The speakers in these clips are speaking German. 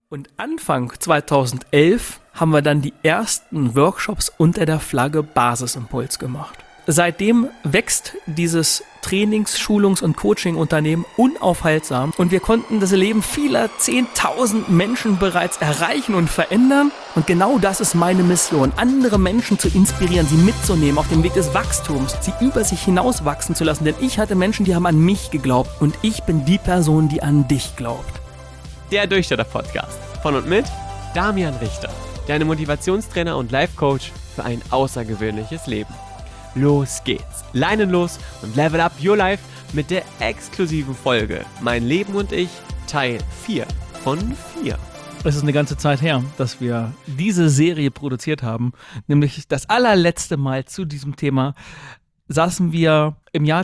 Und Anfang 2011 haben wir dann die ersten Workshops unter der Flagge Basisimpuls gemacht. Seitdem wächst dieses Trainings-, Schulungs- und Coaching-Unternehmen unaufhaltsam und wir konnten das Leben vieler 10.000 Menschen bereits erreichen und verändern. Und genau das ist meine Mission, andere Menschen zu inspirieren, sie mitzunehmen auf dem Weg des Wachstums, sie über sich hinaus wachsen zu lassen. Denn ich hatte Menschen, die haben an mich geglaubt und ich bin die Person, die an dich glaubt. Der Durchstarter-Podcast von und mit Damian Richter, deine Motivationstrainer und Life-Coach für ein außergewöhnliches Leben. Los geht's, leinenlos und level up your life mit der exklusiven Folge Mein Leben und ich, Teil 4 von 4. Es ist eine ganze Zeit her, dass wir diese Serie produziert haben, nämlich das allerletzte Mal zu diesem Thema saßen wir im Jahr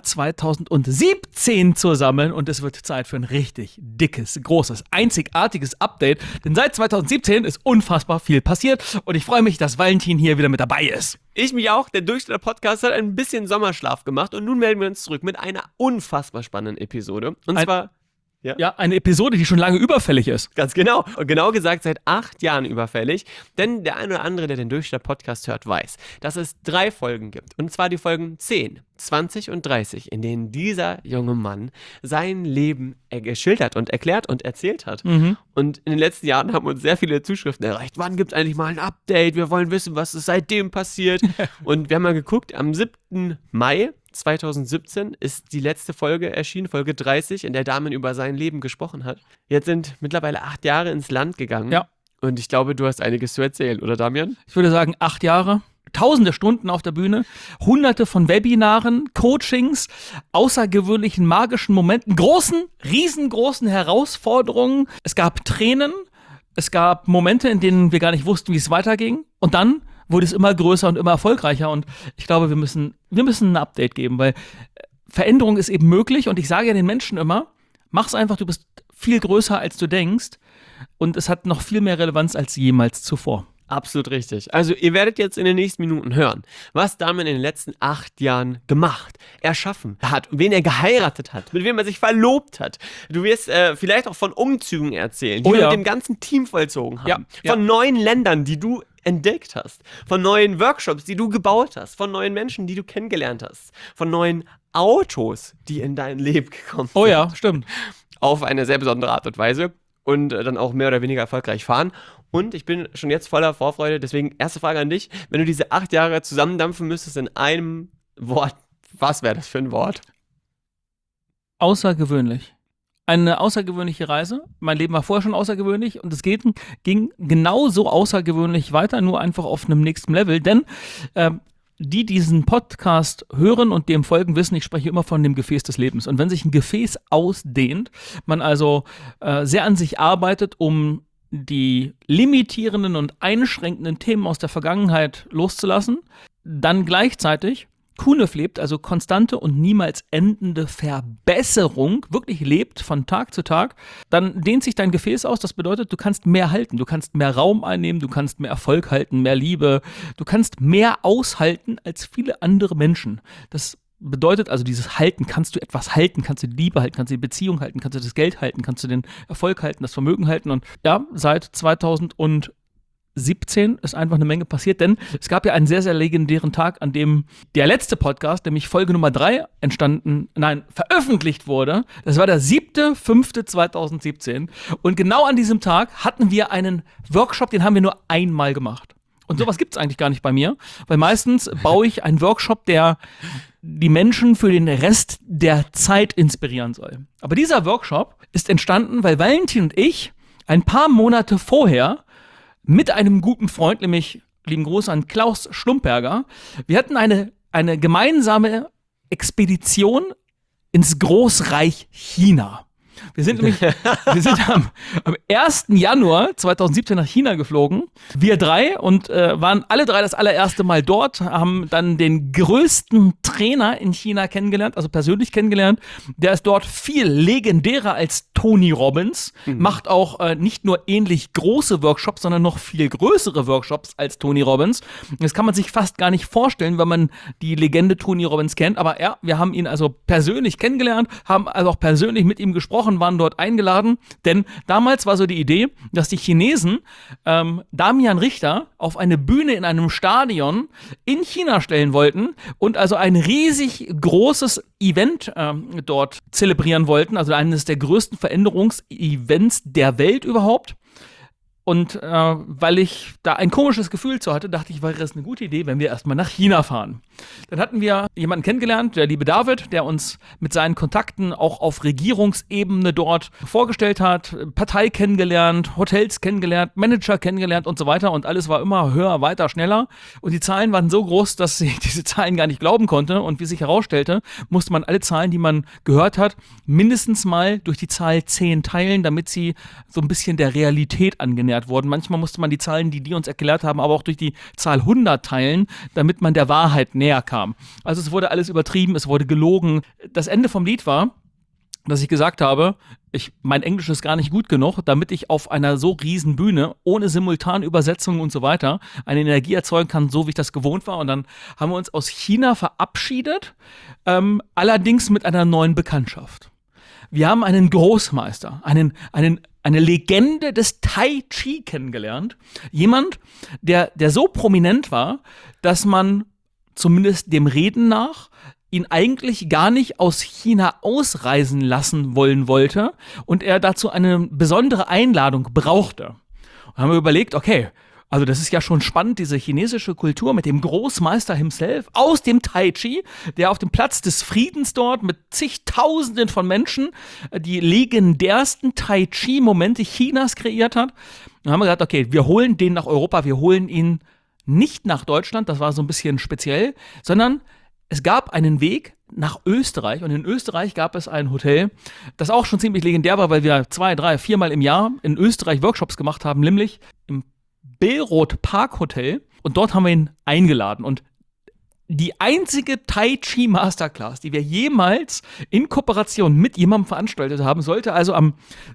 2017 zusammen und es wird Zeit für ein richtig dickes, großes, einzigartiges Update, denn seit 2017 ist unfassbar viel passiert und ich freue mich, dass Valentin hier wieder mit dabei ist. Ich mich auch, der Durchstarter-Podcast hat ein bisschen Sommerschlaf gemacht und nun melden wir uns zurück mit einer unfassbar spannenden Episode und zwar... Ja, eine Episode, die schon lange überfällig ist. Ganz genau. Und genau gesagt seit 8 Jahren überfällig. Denn der ein oder andere, der den Durchstarter-Podcast hört, weiß, dass es 3 Folgen gibt. Und zwar die Folgen 10, 20 und 30, in denen dieser junge Mann sein Leben geschildert und erklärt und erzählt hat. Mhm. Und in den letzten Jahren haben uns sehr viele Zuschriften erreicht. Wann gibt es eigentlich mal ein Update? Wir wollen wissen, was ist seitdem passiert. Und wir haben mal geguckt, am 7. Mai 2017 ist die letzte Folge erschienen, Folge 30, in der Damian über sein Leben gesprochen hat. Jetzt sind mittlerweile 8 Jahre ins Land gegangen. Ja. Und ich glaube, du hast einiges zu erzählen, oder Damian? Ich würde sagen, 8 Jahre. Tausende Stunden auf der Bühne, Hunderte von Webinaren, Coachings, außergewöhnlichen magischen Momenten, riesengroßen Herausforderungen. Es gab Tränen, es gab Momente, in denen wir gar nicht wussten, wie es weiterging. Und dann wurde es immer größer und immer erfolgreicher. Und ich glaube, wir müssen ein Update geben, weil Veränderung ist eben möglich. Und ich sage ja den Menschen immer, mach's einfach, du bist viel größer, als du denkst. Und es hat noch viel mehr Relevanz als jemals zuvor. Absolut richtig. Also ihr werdet jetzt in den nächsten Minuten hören, was Damian in den letzten 8 Jahren gemacht, erschaffen hat, wen er geheiratet hat, mit wem er sich verlobt hat. Du wirst vielleicht auch von Umzügen erzählen, die wir mit dem ganzen Team vollzogen haben. Ja. Von neuen Ländern, die du entdeckt hast, von neuen Workshops, die du gebaut hast, von neuen Menschen, die du kennengelernt hast, von neuen Autos, die in dein Leben gekommen sind. Oh ja, stimmt. Auf eine sehr besondere Art und Weise. Und dann auch mehr oder weniger erfolgreich fahren. Und ich bin schon jetzt voller Vorfreude, deswegen erste Frage an dich. Wenn du diese 8 Jahre zusammendampfen müsstest in einem Wort, was wäre das für ein Wort? Außergewöhnlich. Eine außergewöhnliche Reise. Mein Leben war vorher schon außergewöhnlich und es ging genauso außergewöhnlich weiter, nur einfach auf einem nächsten Level. Denn die diesen Podcast hören und dem folgen, wissen, ich spreche immer von dem Gefäß des Lebens. Und wenn sich ein Gefäß ausdehnt, man also sehr an sich arbeitet, um die limitierenden und einschränkenden Themen aus der Vergangenheit loszulassen, dann gleichzeitig Kunef lebt, also konstante und niemals endende Verbesserung, wirklich lebt von Tag zu Tag, dann dehnt sich dein Gefäß aus. Das bedeutet, du kannst mehr halten, du kannst mehr Raum einnehmen, du kannst mehr Erfolg halten, mehr Liebe, du kannst mehr aushalten als viele andere Menschen. Das bedeutet also, dieses Halten, kannst du etwas halten, kannst du die Liebe halten, kannst du die Beziehung halten, kannst du das Geld halten, kannst du den Erfolg halten, das Vermögen halten. Und ja, seit 2017 ist einfach eine Menge passiert, denn es gab ja einen sehr, sehr legendären Tag, an dem der letzte Podcast, nämlich Folge Nummer 3 veröffentlicht wurde. Das war der 7.5.2017 und genau an diesem Tag hatten wir einen Workshop, den haben wir nur einmal gemacht. Und sowas gibt es eigentlich gar nicht bei mir, weil meistens baue ich einen Workshop, der die Menschen für den Rest der Zeit inspirieren soll. Aber dieser Workshop ist entstanden, weil Valentin und ich ein paar Monate vorher mit einem guten Freund, nämlich lieben Gruß an Klaus Schlumperger, wir hatten eine gemeinsame Expedition ins Großreich China. Wir sind am 1. Januar 2017 nach China geflogen, wir 3, und waren alle 3 das allererste Mal dort, haben dann den größten Trainer in China kennengelernt, also persönlich kennengelernt. Der ist dort viel legendärer als Tony Robbins, macht auch nicht nur ähnlich große Workshops, sondern noch viel größere Workshops als Tony Robbins. Das kann man sich fast gar nicht vorstellen, wenn man die Legende Tony Robbins kennt, aber ja, wir haben ihn also persönlich kennengelernt, haben also auch persönlich mit ihm gesprochen. Wochen waren dort eingeladen, denn damals war so die Idee, dass die Chinesen Damian Richter auf eine Bühne in einem Stadion in China stellen wollten und also ein riesig großes Event dort zelebrieren wollten, also eines der größten Veränderungsevents der Welt überhaupt. Und weil ich da ein komisches Gefühl zu hatte, dachte ich, wäre es eine gute Idee, wenn wir erstmal nach China fahren. Dann hatten wir jemanden kennengelernt, der liebe David, der uns mit seinen Kontakten auch auf Regierungsebene dort vorgestellt hat, Partei kennengelernt, Hotels kennengelernt, Manager kennengelernt und so weiter. Und alles war immer höher, weiter, schneller. Und die Zahlen waren so groß, dass ich diese Zahlen gar nicht glauben konnte. Und wie sich herausstellte, musste man alle Zahlen, die man gehört hat, mindestens mal durch die Zahl 10 teilen, damit sie so ein bisschen der Realität angenähert wurden. Manchmal musste man die Zahlen, die uns erklärt haben, aber auch durch die Zahl 100 teilen, damit man der Wahrheit näher kam. Also es wurde alles übertrieben, es wurde gelogen. Das Ende vom Lied war, dass ich gesagt habe, mein Englisch ist gar nicht gut genug, damit ich auf einer so riesen Bühne ohne Simultanübersetzung und so weiter eine Energie erzeugen kann, so wie ich das gewohnt war. Und dann haben wir uns aus China verabschiedet, allerdings mit einer neuen Bekanntschaft. Wir haben einen Großmeister, eine Legende des Tai Chi kennengelernt. Jemand, der so prominent war, dass man zumindest dem Reden nach ihn eigentlich gar nicht aus China ausreisen lassen wollte und er dazu eine besondere Einladung brauchte. Und haben wir überlegt, okay, also das ist ja schon spannend, diese chinesische Kultur mit dem Großmeister himself aus dem Tai Chi, der auf dem Platz des Friedens dort mit zigtausenden von Menschen die legendärsten Tai Chi-Momente Chinas kreiert hat. Dann haben wir gesagt, okay, wir holen den nach Europa, wir holen ihn nicht nach Deutschland, das war so ein bisschen speziell, sondern es gab einen Weg nach Österreich und in Österreich gab es ein Hotel, das auch schon ziemlich legendär war, weil wir 2, 3, 4 Mal im Jahr in Österreich Workshops gemacht haben, nämlich im Billroth Park Hotel, und dort haben wir ihn eingeladen und die einzige Tai Chi Masterclass, die wir jemals in Kooperation mit jemandem veranstaltet haben, sollte also am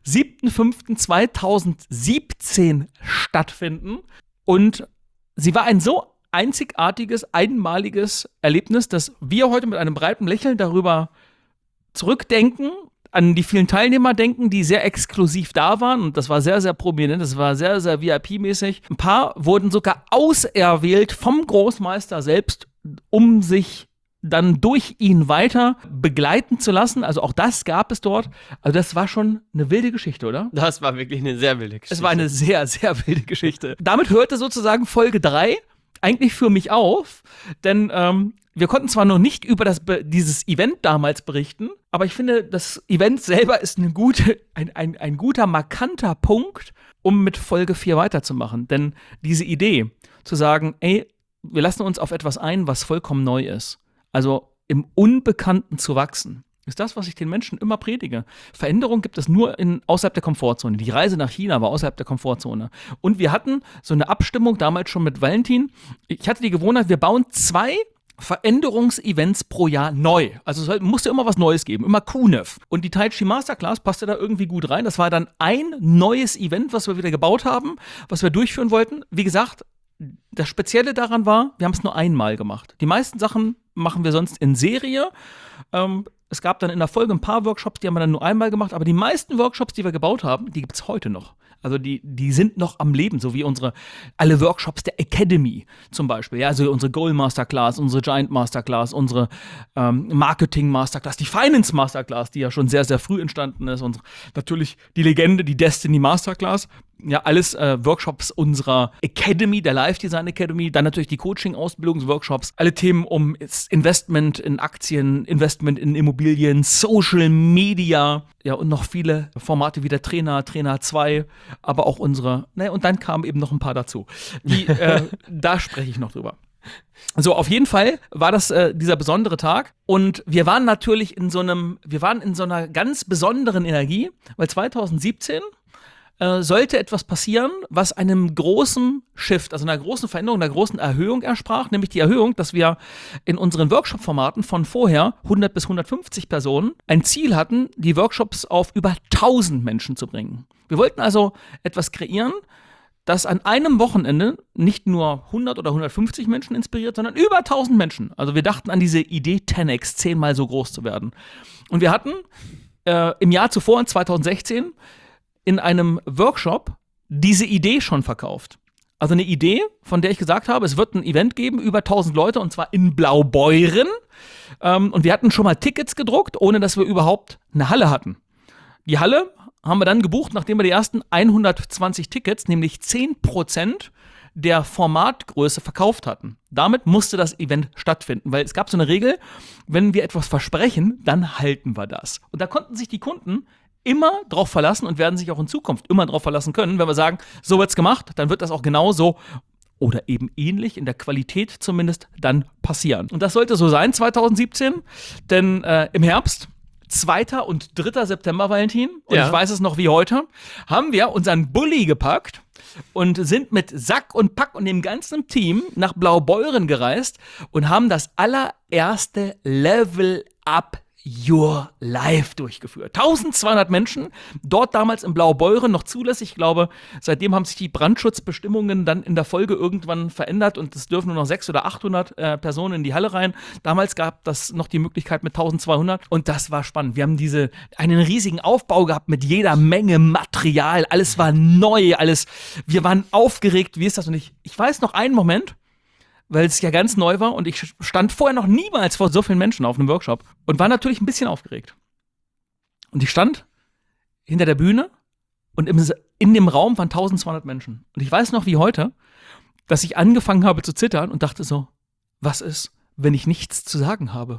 7.5.2017 stattfinden und sie war ein so einzigartiges, einmaliges Erlebnis, dass wir heute mit einem breiten Lächeln darüber zurückdenken, an die vielen Teilnehmer denken, die sehr exklusiv da waren. Und das war sehr, sehr prominent, das war sehr, sehr VIP-mäßig. Ein paar wurden sogar auserwählt vom Großmeister selbst, um sich dann durch ihn weiter begleiten zu lassen. Also auch das gab es dort. Also das war schon eine wilde Geschichte, oder? Das war wirklich eine sehr wilde Geschichte. Es war eine sehr, sehr wilde Geschichte. Damit hörte sozusagen Folge 3 eigentlich für mich auf, denn wir konnten zwar noch nicht über dieses Event damals berichten, aber ich finde, das Event selber ist ein guter, markanter Punkt, um mit Folge 4 weiterzumachen. Denn diese Idee, zu sagen, ey, wir lassen uns auf etwas ein, was vollkommen neu ist, also im Unbekannten zu wachsen, ist das, was ich den Menschen immer predige. Veränderung gibt es nur außerhalb der Komfortzone. Die Reise nach China war außerhalb der Komfortzone. Und wir hatten so eine Abstimmung damals schon mit Valentin. Ich hatte die Gewohnheit, wir bauen 2 Veränderungsevents pro Jahr neu. Also es musste immer was Neues geben, immer QNEF. Und die Tai Chi Masterclass passte da irgendwie gut rein. Das war dann ein neues Event, was wir wieder gebaut haben, was wir durchführen wollten. Wie gesagt, das Spezielle daran war, wir haben es nur einmal gemacht. Die meisten Sachen machen wir sonst in Serie. Es gab dann in der Folge ein paar Workshops, die haben wir dann nur einmal gemacht, aber die meisten Workshops, die wir gebaut haben, die gibt es heute noch. Also die sind noch am Leben, so wie alle Workshops der Academy zum Beispiel. Ja, also unsere Goal Masterclass, unsere Giant Masterclass, unsere Marketing Masterclass, die Finance Masterclass, die ja schon sehr, sehr früh entstanden ist, und natürlich die Legende, die Destiny Masterclass. Ja, alles Workshops unserer Academy, der Live Design Academy, dann natürlich die Coaching-Ausbildungsworkshops, alle Themen um Investment in Aktien, Investment in Immobilien, Social Media, ja, und noch viele Formate wie der Trainer 2, aber auch unsere, und dann kamen eben noch ein paar dazu. Da spreche ich noch drüber. So, auf jeden Fall war das dieser besondere Tag, und wir waren natürlich in so einer ganz besonderen Energie, weil 2017 sollte etwas passieren, was einem großen Shift, also einer großen Veränderung, einer großen Erhöhung ersprach, nämlich die Erhöhung, dass wir in unseren Workshop-Formaten von vorher 100 bis 150 Personen ein Ziel hatten, die Workshops auf über 1000 Menschen zu bringen. Wir wollten also etwas kreieren, das an einem Wochenende nicht nur 100 oder 150 Menschen inspiriert, sondern über 1000 Menschen. Also wir dachten an diese Idee 10x, 10-mal so groß zu werden. Und wir hatten im Jahr zuvor, in 2016, in einem Workshop diese Idee schon verkauft. Also eine Idee, von der ich gesagt habe, es wird ein Event geben, über 1000 Leute, und zwar in Blaubeuren. Und wir hatten schon mal Tickets gedruckt, ohne dass wir überhaupt eine Halle hatten. Die Halle haben wir dann gebucht, nachdem wir die ersten 120 Tickets, nämlich 10% der Formatgröße verkauft hatten. Damit musste das Event stattfinden, weil es gab so eine Regel, wenn wir etwas versprechen, dann halten wir das. Und da konnten sich die Kunden immer drauf verlassen und werden sich auch in Zukunft immer drauf verlassen können, wenn wir sagen, so wird's gemacht, dann wird das auch genauso oder eben ähnlich, in der Qualität zumindest, dann passieren. Und das sollte so sein 2017, denn im Herbst, 2. und 3. September, Valentin, und ich weiß es noch wie heute, haben wir unseren Bulli gepackt und sind mit Sack und Pack und dem ganzen Team nach Blaubeuren gereist und haben das allererste Level Up Your Life durchgeführt. 1200 Menschen, dort damals in Blaubeuren noch zulässig. Ich glaube, seitdem haben sich die Brandschutzbestimmungen dann in der Folge irgendwann verändert und es dürfen nur noch 600 oder 800 Personen in die Halle rein. Damals gab das noch die Möglichkeit mit 1200 und das war spannend. Wir haben einen riesigen Aufbau gehabt mit jeder Menge Material. Alles war neu, wir waren aufgeregt. Wie ist das? Und ich weiß noch einen Moment, weil es ja ganz neu war und ich stand vorher noch niemals vor so vielen Menschen auf einem Workshop und war natürlich ein bisschen aufgeregt. Und ich stand hinter der Bühne und in dem Raum waren 1200 Menschen. Und ich weiß noch wie heute, dass ich angefangen habe zu zittern und dachte so, was ist, wenn ich nichts zu sagen habe?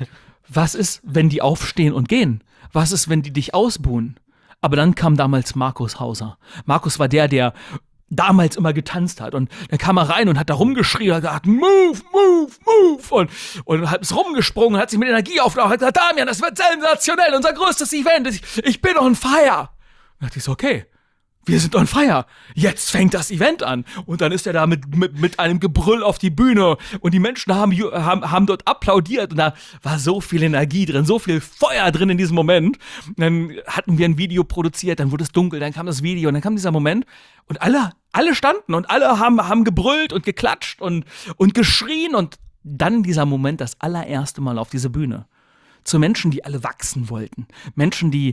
Was ist, wenn die aufstehen und gehen? Was ist, wenn die dich ausbuhen? Aber dann kam damals Markus Hauser. Markus war der damals immer getanzt hat und dann kam er rein und hat da rumgeschrien und hat gesagt, move, move, move und hat es rumgesprungen, hat sich mit Energie aufgeladen, hat gesagt, Damian, das wird sensationell, unser größtes Event, ich bin on fire. Und dachte ich so, okay, wir sind on fire, jetzt fängt das Event an. Und dann ist er da mit einem Gebrüll auf die Bühne und die Menschen haben dort applaudiert und da war so viel Energie drin, so viel Feuer drin in diesem Moment. Und dann hatten wir ein Video produziert, dann wurde es dunkel, dann kam das Video und dann kam dieser Moment und alle standen und alle haben gebrüllt und geklatscht und geschrien und dann dieser Moment, das allererste Mal auf diese Bühne. Zu Menschen, die alle wachsen wollten. Menschen, die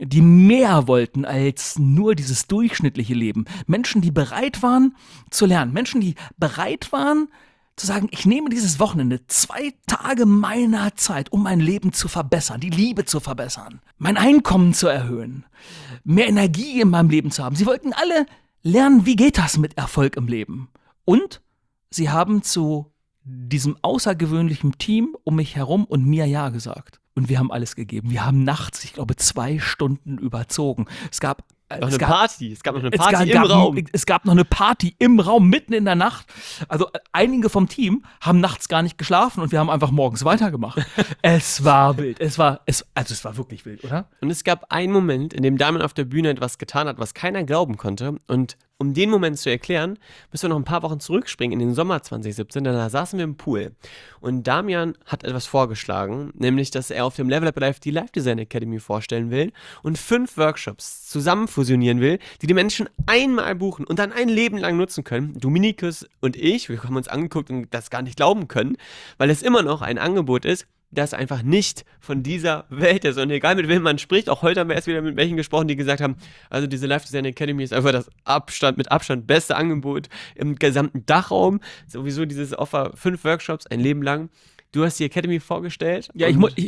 mehr wollten als nur dieses durchschnittliche Leben. Menschen, die bereit waren zu lernen. Menschen, die bereit waren zu sagen, ich nehme dieses Wochenende 2 Tage meiner Zeit, um mein Leben zu verbessern, die Liebe zu verbessern, mein Einkommen zu erhöhen, mehr Energie in meinem Leben zu haben. Sie wollten alle lernen, wie geht das mit Erfolg im Leben. Und sie haben zu diesem außergewöhnlichen Team um mich herum und mir Ja gesagt. Und wir haben alles gegeben. Wir haben nachts, ich glaube, 2 Stunden überzogen. Es gab noch eine Party im Raum. Es gab noch eine Party im Raum, mitten in der Nacht. Also einige vom Team haben nachts gar nicht geschlafen und wir haben einfach morgens weitergemacht. Es war wild. Es war wirklich wild, oder? Und es gab einen Moment, in dem Damian auf der Bühne etwas getan hat, was keiner glauben konnte. Und um den Moment zu erklären, müssen wir noch ein paar Wochen zurückspringen in den Sommer 2017, denn da saßen wir im Pool. Und Damian hat etwas vorgeschlagen, nämlich, dass er auf dem Level Up Life die Life Design Academy vorstellen will und 5 Workshops zusammen fusionieren will, die die Menschen einmal buchen und dann ein Leben lang nutzen können. Dominikus und ich, wir haben uns angeguckt und das gar nicht glauben können, weil es immer noch ein Angebot ist, das einfach nicht von dieser Welt ist. Und egal mit wem man spricht, auch heute haben wir erst wieder mit welchen gesprochen, die gesagt haben, also diese Life Design Academy ist einfach das mit Abstand beste Angebot im gesamten Dachraum. Sowieso dieses Offer 5 Workshops, ein Leben lang. Du hast die Academy vorgestellt. Ja,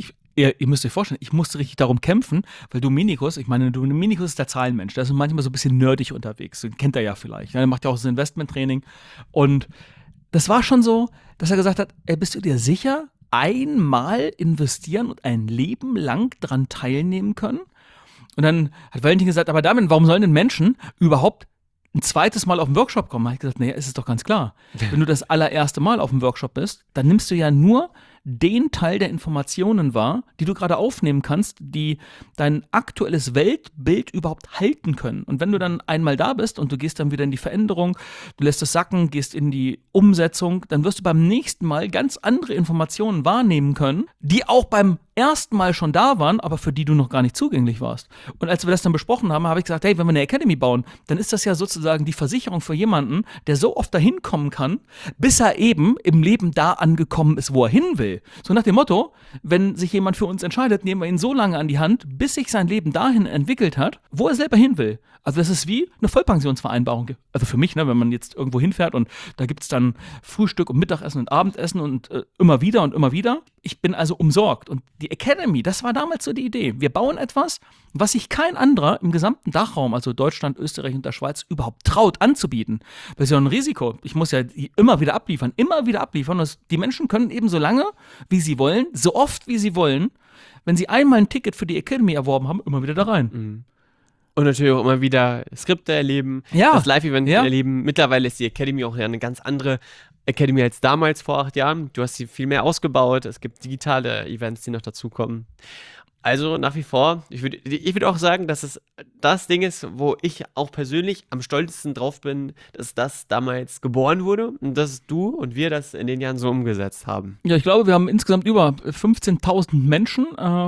ihr müsst euch vorstellen, ich musste richtig darum kämpfen, weil Dominikus ist der Zahlenmensch, der ist manchmal so ein bisschen nerdig unterwegs, den kennt er ja vielleicht. Er macht ja auch so ein Investmenttraining. Und das war schon so, dass er gesagt hat, bist du dir sicher, einmal investieren und ein Leben lang dran teilnehmen können? Und dann hat Valentin gesagt, aber Damian, warum sollen denn Menschen überhaupt ein zweites Mal auf den Workshop kommen? Da habe ich gesagt, naja, ist es doch ganz klar. Wenn du das allererste Mal auf dem Workshop bist, dann nimmst du ja nur den Teil der Informationen wahr, die du gerade aufnehmen kannst, die dein aktuelles Weltbild überhaupt halten können. Und wenn du dann einmal da bist und du gehst dann wieder in die Veränderung, du lässt es sacken, gehst in die Umsetzung, dann wirst du beim nächsten Mal ganz andere Informationen wahrnehmen können, die auch beim erstmal schon da waren, aber für die du noch gar nicht zugänglich warst. Und als wir das dann besprochen haben, habe ich gesagt, hey, wenn wir eine Academy bauen, dann ist das ja sozusagen die Versicherung für jemanden, der so oft dahin kommen kann, bis er eben im Leben da angekommen ist, wo er hin will. So nach dem Motto, wenn sich jemand für uns entscheidet, nehmen wir ihn so lange an die Hand, bis sich sein Leben dahin entwickelt hat, wo er selber hin will. Also das ist wie eine Vollpensionsvereinbarung. Also für mich, ne, wenn man jetzt irgendwo hinfährt und da gibt es dann Frühstück und Mittagessen und Abendessen und immer wieder und immer wieder. Ich bin also umsorgt. Und die Academy, das war damals so die Idee. Wir bauen etwas, was sich kein anderer im gesamten Dachraum, also Deutschland, Österreich und der Schweiz, überhaupt traut anzubieten. Das ist ja ein Risiko. Ich muss ja immer wieder abliefern. Und die Menschen können eben so lange, wie sie wollen, so oft, wie sie wollen, wenn sie einmal ein Ticket für die Academy erworben haben, immer wieder da rein. Mhm. Und natürlich auch immer wieder Skripte erleben, das Live-Event erleben. Mittlerweile ist die Academy auch eine ganz andere Academy als damals vor 8 Jahren. Du hast sie viel mehr ausgebaut. Es gibt digitale Events, die noch dazukommen. Also nach wie vor, ich würd auch sagen, dass es das Ding ist, wo ich auch persönlich am stolzesten drauf bin, dass das damals geboren wurde und dass du und wir das in den Jahren so umgesetzt haben. Ja, ich glaube, wir haben insgesamt über 15.000 Menschen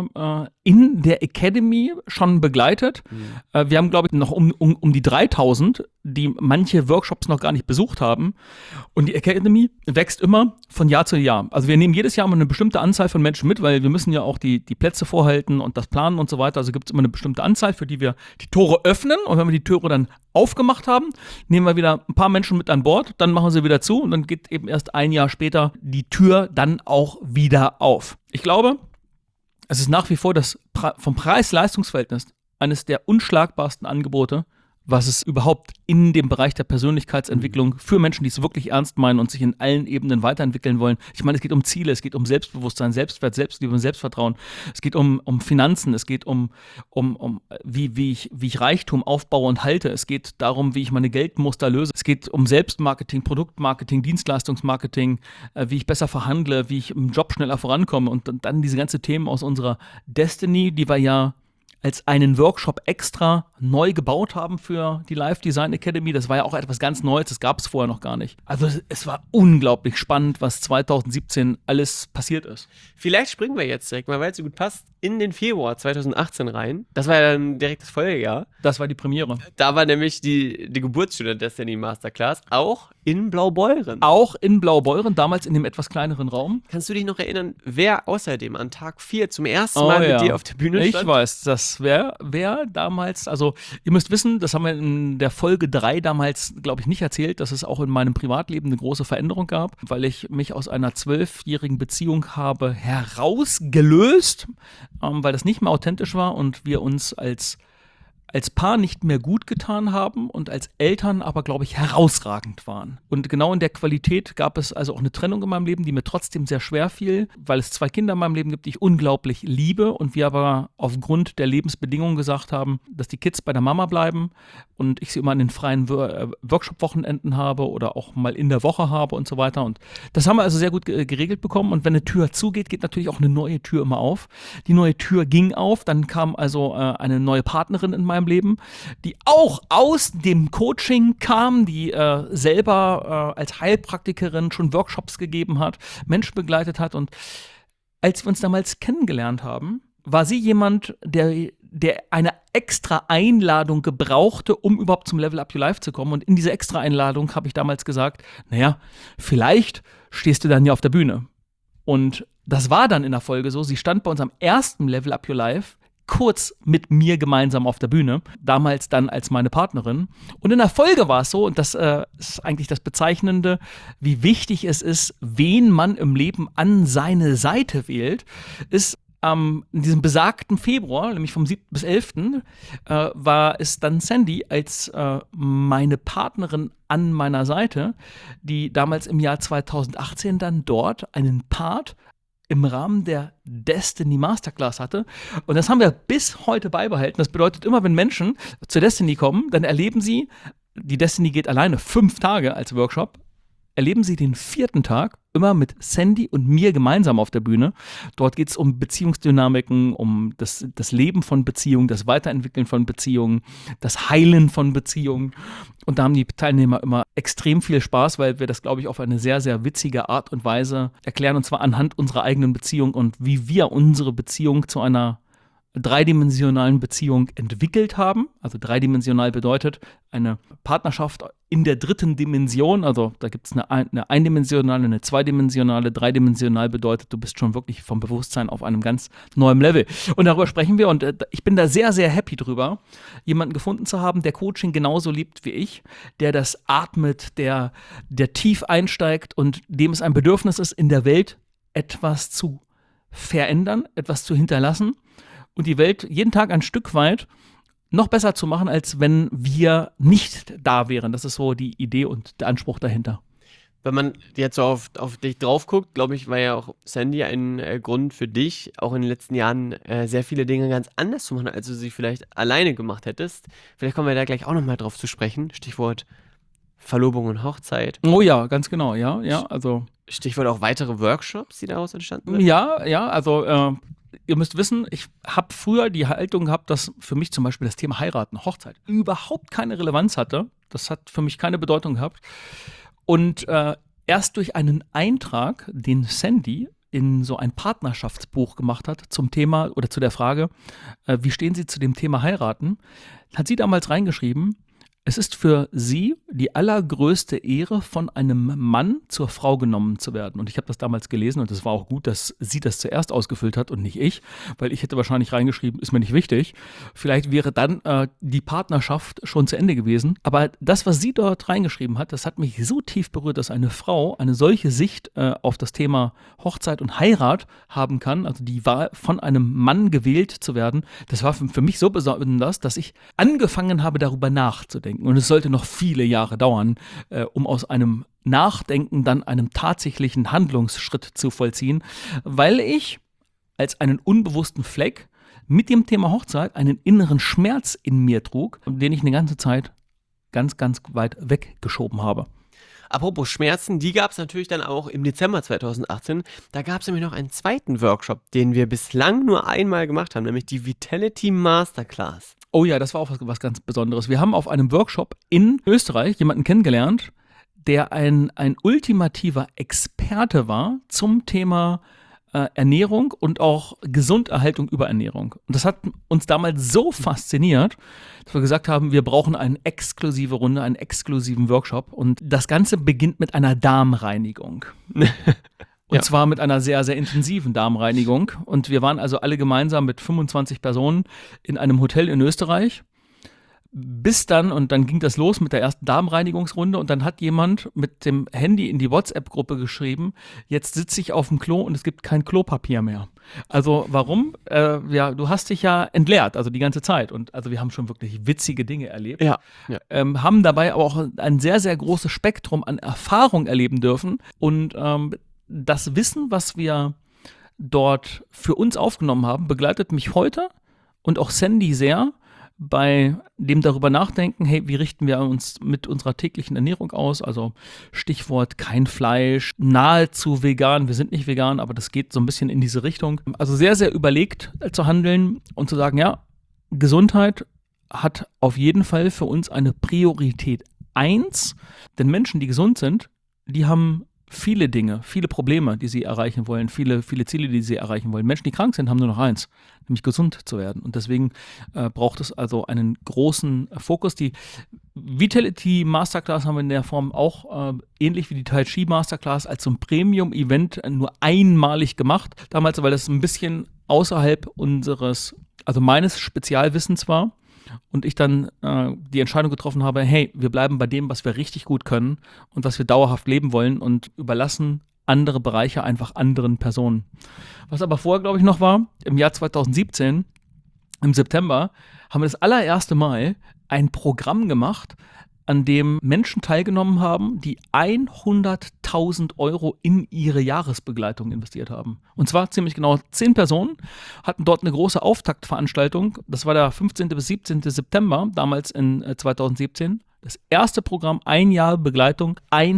in der Academy schon begleitet. Wir haben, glaube ich, noch um die 3.000, die manche Workshops noch gar nicht besucht haben. Und die Academy wächst immer von Jahr zu Jahr. Also wir nehmen jedes Jahr mal eine bestimmte Anzahl von Menschen mit, weil wir müssen ja auch die Plätze vorhalten und das planen und so weiter. Also gibt es immer eine bestimmte Anzahl, für die wir die Tore öffnen. Und wenn wir die Tore dann aufgemacht haben, nehmen wir wieder ein paar Menschen mit an Bord, dann machen sie wieder zu und dann geht eben erst ein Jahr später die Tür dann auch wieder auf. Ich glaube, es ist nach wie vor das vom Preis-Leistungs-Verhältnis eines der unschlagbarsten Angebote, was es überhaupt in dem Bereich der Persönlichkeitsentwicklung für Menschen, die es wirklich ernst meinen und sich in allen Ebenen weiterentwickeln wollen. Ich meine, es geht um Ziele, es geht um Selbstbewusstsein, Selbstwert, Selbstliebe und Selbstvertrauen. Es geht um Finanzen, es geht um wie ich Reichtum aufbaue und halte. Es geht darum, wie ich meine Geldmuster löse. Es geht um Selbstmarketing, Produktmarketing, Dienstleistungsmarketing, wie ich besser verhandle, wie ich im Job schneller vorankomme und dann diese ganzen Themen aus unserer Destiny, die wir ja als einen Workshop extra neu gebaut haben für die Live Design Academy. Das war ja auch etwas ganz Neues, das gab es vorher noch gar nicht. Also es war unglaublich spannend, was 2017 alles passiert ist. Vielleicht springen wir jetzt direkt mal, weil es so gut passt, in den Februar 2018 rein. Das war ja dann direkt das Folgejahr. Das war die Premiere. Da war nämlich die Geburtsstunde der Destiny Masterclass, auch in Blaubeuren. Auch in Blaubeuren, damals in dem etwas kleineren Raum. Kannst du dich noch erinnern, wer außerdem an Tag 4 zum ersten Mal mit dir auf der Bühne stand? Ich weiß, das wer damals, also ihr müsst wissen, das haben wir in der Folge 3 damals, glaube ich, nicht erzählt, dass es auch in meinem Privatleben eine große Veränderung gab, weil ich mich aus einer 12-jährigen Beziehung habe herausgelöst, weil das nicht mehr authentisch war und wir uns als Paar nicht mehr gut getan haben und als Eltern aber, glaube ich, herausragend waren. Und genau in der Qualität gab es also auch eine Trennung in meinem Leben, die mir trotzdem sehr schwer fiel, weil es 2 Kinder in meinem Leben gibt, die ich unglaublich liebe und wir aber aufgrund der Lebensbedingungen gesagt haben, dass die Kids bei der Mama bleiben und ich sie immer an den freien Workshop-Wochenenden habe oder auch mal in der Woche habe und so weiter. Und das haben wir also sehr gut geregelt bekommen. Und wenn eine Tür zugeht, geht natürlich auch eine neue Tür immer auf. Die neue Tür ging auf, dann kam also eine neue Partnerin in meinem Leben, die auch aus dem Coaching kam, die selber als Heilpraktikerin schon Workshops gegeben hat, Menschen begleitet hat. Und als wir uns damals kennengelernt haben, war sie jemand, der eine extra Einladung gebrauchte, um überhaupt zum Level Up Your Life zu kommen. Und in dieser extra Einladung habe ich damals gesagt, naja, vielleicht stehst du dann ja auf der Bühne. Und das war dann in der Folge so. Sie stand bei uns am ersten Level Up Your Life kurz mit mir gemeinsam auf der Bühne, damals dann als meine Partnerin. Und in der Folge war es so, und das ist eigentlich das Bezeichnende, wie wichtig es ist, wen man im Leben an seine Seite wählt, ist in diesem besagten Februar, nämlich vom 7. bis 11., war es dann Sandy als meine Partnerin an meiner Seite, die damals im Jahr 2018 dann dort einen Part im Rahmen der Destiny Masterclass hatte. Und das haben wir bis heute beibehalten. Das bedeutet, immer wenn Menschen zur Destiny kommen, dann erleben sie, die Destiny geht alleine 5 Tage als Workshop, erleben Sie den 4. Tag immer mit Sandy und mir gemeinsam auf der Bühne. Dort geht es um Beziehungsdynamiken, um das Leben von Beziehungen, das Weiterentwickeln von Beziehungen, das Heilen von Beziehungen. Und da haben die Teilnehmer immer extrem viel Spaß, weil wir das, glaube ich, auf eine sehr, sehr witzige Art und Weise erklären. Und zwar anhand unserer eigenen Beziehung und wie wir unsere Beziehung zu einer dreidimensionalen Beziehung entwickelt haben. Also dreidimensional bedeutet eine Partnerschaft in der 3. Dimension. Also da gibt es eine eindimensionale, eine zweidimensionale, dreidimensional bedeutet, du bist schon wirklich vom Bewusstsein auf einem ganz neuen Level. Und darüber sprechen wir und ich bin da sehr, sehr happy drüber, jemanden gefunden zu haben, der Coaching genauso liebt wie ich, der das atmet, der tief einsteigt und dem es ein Bedürfnis ist, in der Welt etwas zu verändern, etwas zu hinterlassen und die Welt jeden Tag ein Stück weit noch besser zu machen, als wenn wir nicht da wären. Das ist so die Idee und der Anspruch dahinter. Wenn man jetzt so auf dich drauf guckt, glaube ich, war ja auch Sandy ein Grund für dich, auch in den letzten Jahren sehr viele Dinge ganz anders zu machen, als du sie vielleicht alleine gemacht hättest. Vielleicht kommen wir da gleich auch nochmal drauf zu sprechen. Stichwort Verlobung und Hochzeit. Oh ja, ganz genau, ja, also. Stichwort auch weitere Workshops, die daraus entstanden sind? Ja, also ihr müsst wissen, ich habe früher die Haltung gehabt, dass für mich zum Beispiel das Thema Heiraten, Hochzeit überhaupt keine Relevanz hatte. Das hat für mich keine Bedeutung gehabt. Und erst durch einen Eintrag, den Sandy in so ein Partnerschaftsbuch gemacht hat zum Thema oder zu der Frage, wie stehen Sie zu dem Thema Heiraten, hat sie damals reingeschrieben, es ist für sie die allergrößte Ehre, von einem Mann zur Frau genommen zu werden. Und ich habe das damals gelesen und es war auch gut, dass sie das zuerst ausgefüllt hat und nicht ich, weil ich hätte wahrscheinlich reingeschrieben, ist mir nicht wichtig. Vielleicht wäre dann die Partnerschaft schon zu Ende gewesen. Aber das, was sie dort reingeschrieben hat, das hat mich so tief berührt, dass eine Frau eine solche Sicht auf das Thema Hochzeit und Heirat haben kann, also die Wahl von einem Mann gewählt zu werden. Das war für mich so besonders, dass ich angefangen habe, darüber nachzudenken. Und es sollte noch viele Jahre dauern, um aus einem Nachdenken dann einem tatsächlichen Handlungsschritt zu vollziehen, weil ich als einen unbewussten Fleck mit dem Thema Hochzeit einen inneren Schmerz in mir trug, den ich eine ganze Zeit ganz, ganz weit weggeschoben habe. Apropos Schmerzen, die gab es natürlich dann auch im Dezember 2018. Da gab es nämlich noch einen zweiten Workshop, den wir bislang nur einmal gemacht haben, nämlich die Vitality Masterclass. Oh ja, das war auch was ganz Besonderes. Wir haben auf einem Workshop in Österreich jemanden kennengelernt, der ein ultimativer Experte war zum Thema Ernährung und auch Gesunderhaltung über Ernährung. Und das hat uns damals so fasziniert, dass wir gesagt haben, wir brauchen eine exklusive Runde, einen exklusiven Workshop. Und das Ganze beginnt mit einer Darmreinigung. Und zwar mit einer sehr, sehr intensiven Darmreinigung. Und wir waren also alle gemeinsam mit 25 Personen in einem Hotel in Österreich. Bis dann, und dann ging das los mit der ersten Darmreinigungsrunde und dann hat jemand mit dem Handy in die WhatsApp-Gruppe geschrieben, jetzt sitze ich auf dem Klo und es gibt kein Klopapier mehr. Also warum? Du hast dich ja entleert, also die ganze Zeit. Und also wir haben schon wirklich witzige Dinge erlebt. Ja. Haben dabei aber auch ein sehr, sehr großes Spektrum an Erfahrung erleben dürfen. Und das Wissen, was wir dort für uns aufgenommen haben, begleitet mich heute und auch Sandy sehr bei dem darüber nachdenken, hey, wie richten wir uns mit unserer täglichen Ernährung aus? Also Stichwort kein Fleisch, nahezu vegan. Wir sind nicht vegan, aber das geht so ein bisschen in diese Richtung. Also sehr, sehr überlegt zu handeln und zu sagen, ja, Gesundheit hat auf jeden Fall für uns eine Priorität 1, denn Menschen, die gesund sind, die haben viele Dinge, viele Probleme, die sie erreichen wollen, viele Ziele, die sie erreichen wollen. Menschen, die krank sind, haben nur noch eins, nämlich gesund zu werden. Und deswegen braucht es also einen großen Fokus. Die Vitality Masterclass haben wir in der Form auch ähnlich wie die Tai Chi Masterclass als so ein Premium-Event nur einmalig gemacht. Damals, weil das ein bisschen außerhalb meines Spezialwissens war. Und ich dann die Entscheidung getroffen habe, hey, wir bleiben bei dem, was wir richtig gut können und was wir dauerhaft leben wollen und überlassen andere Bereiche einfach anderen Personen. Was aber vorher, glaube ich, noch war, im Jahr 2017, im September, haben wir das allererste Mal ein Programm gemacht, an dem Menschen teilgenommen haben, die 100.000 Euro in ihre Jahresbegleitung investiert haben. Und zwar ziemlich genau 10 Personen hatten dort eine große Auftaktveranstaltung. Das war der 15. bis 17. September, damals in 2017. Das erste Programm, 1 Jahr Begleitung,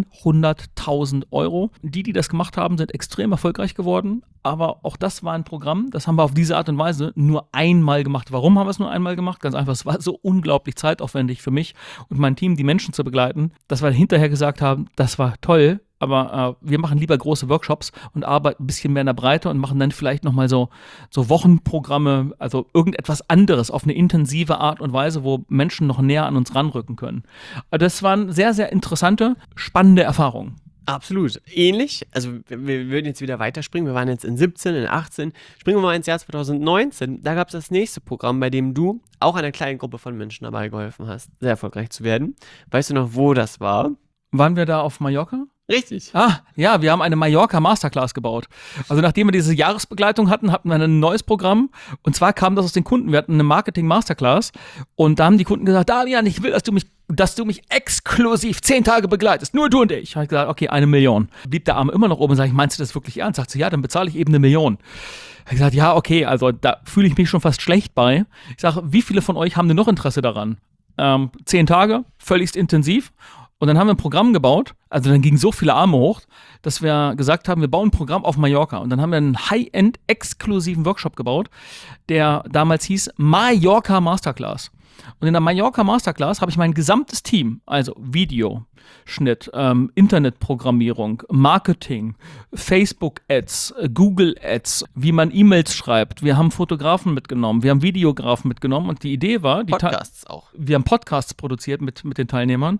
100.000 Euro. Die das gemacht haben, sind extrem erfolgreich geworden. Aber auch das war ein Programm, das haben wir auf diese Art und Weise nur einmal gemacht. Warum haben wir es nur einmal gemacht? Ganz einfach, es war so unglaublich zeitaufwendig für mich und mein Team, die Menschen zu begleiten, dass wir hinterher gesagt haben, das war toll, aber wir machen lieber große Workshops und arbeiten ein bisschen mehr in der Breite und machen dann vielleicht nochmal so Wochenprogramme, also irgendetwas anderes auf eine intensive Art und Weise, wo Menschen noch näher an uns ranrücken können. Das waren sehr, sehr interessante, spannende Erfahrungen. Absolut. Ähnlich, also wir würden jetzt wieder weiterspringen, wir waren jetzt in 17, in 18, springen wir mal ins Jahr 2019, da gab es das nächste Programm, bei dem du auch einer kleinen Gruppe von Menschen dabei geholfen hast, sehr erfolgreich zu werden. Weißt du noch, wo das war? Waren wir da auf Mallorca? Richtig. Ja, wir haben eine Mallorca Masterclass gebaut. Also nachdem wir diese Jahresbegleitung hatten wir ein neues Programm und zwar kam das aus den Kunden. Wir hatten eine Marketing Masterclass und da haben die Kunden gesagt, Dalian, ich will, dass du mich exklusiv 10 Tage begleitest, nur du und ich. Da habe ich gesagt, okay, 1 Million. Blieb der Arm immer noch oben und sage ich, meinst du das wirklich ernst? Sagt sie, ja, dann bezahle ich eben 1 Million. Ich habe gesagt, ja, okay, also da fühle ich mich schon fast schlecht bei. Ich sage, wie viele von euch haben denn noch Interesse daran? 10 Tage, völligst intensiv. Und dann haben wir ein Programm gebaut, also dann gingen so viele Arme hoch, dass wir gesagt haben, wir bauen ein Programm auf Mallorca. Und dann haben wir einen High-End-exklusiven Workshop gebaut, der damals hieß Mallorca Masterclass. Und in der Mallorca Masterclass habe ich mein gesamtes Team, also Videoschnitt, Internetprogrammierung, Marketing, Facebook-Ads, Google-Ads, wie man E-Mails schreibt. Wir haben Fotografen mitgenommen, wir haben Videografen mitgenommen. Und die Idee war, Podcasts auch. Wir haben Podcasts produziert mit den Teilnehmern.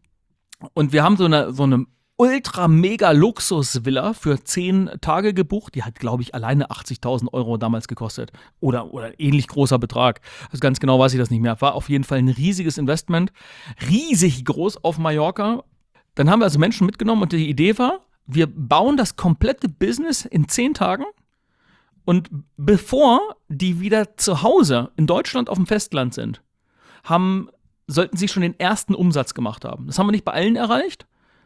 Und wir haben so eine ultra-mega-Luxus-Villa für 10 Tage gebucht. Die hat, glaube ich, alleine 80.000 Euro damals gekostet. Oder ein ähnlich großer Betrag. Also ganz genau weiß ich das nicht mehr. War auf jeden Fall ein riesiges Investment. Riesig groß auf Mallorca. Dann haben wir also Menschen mitgenommen und die Idee war, wir bauen das komplette Business in 10 Tagen. Und bevor die wieder zu Hause in Deutschland auf dem Festland sind, sollten sie schon den ersten Umsatz gemacht haben. Das haben wir nicht bei allen erreicht,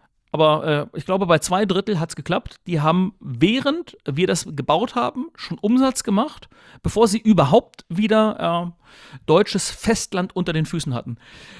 aber ich glaube, bei 2/3 hat es geklappt. Die haben, während wir das gebaut haben, schon Umsatz gemacht, bevor sie überhaupt wieder deutsches Festland unter den Füßen hatten.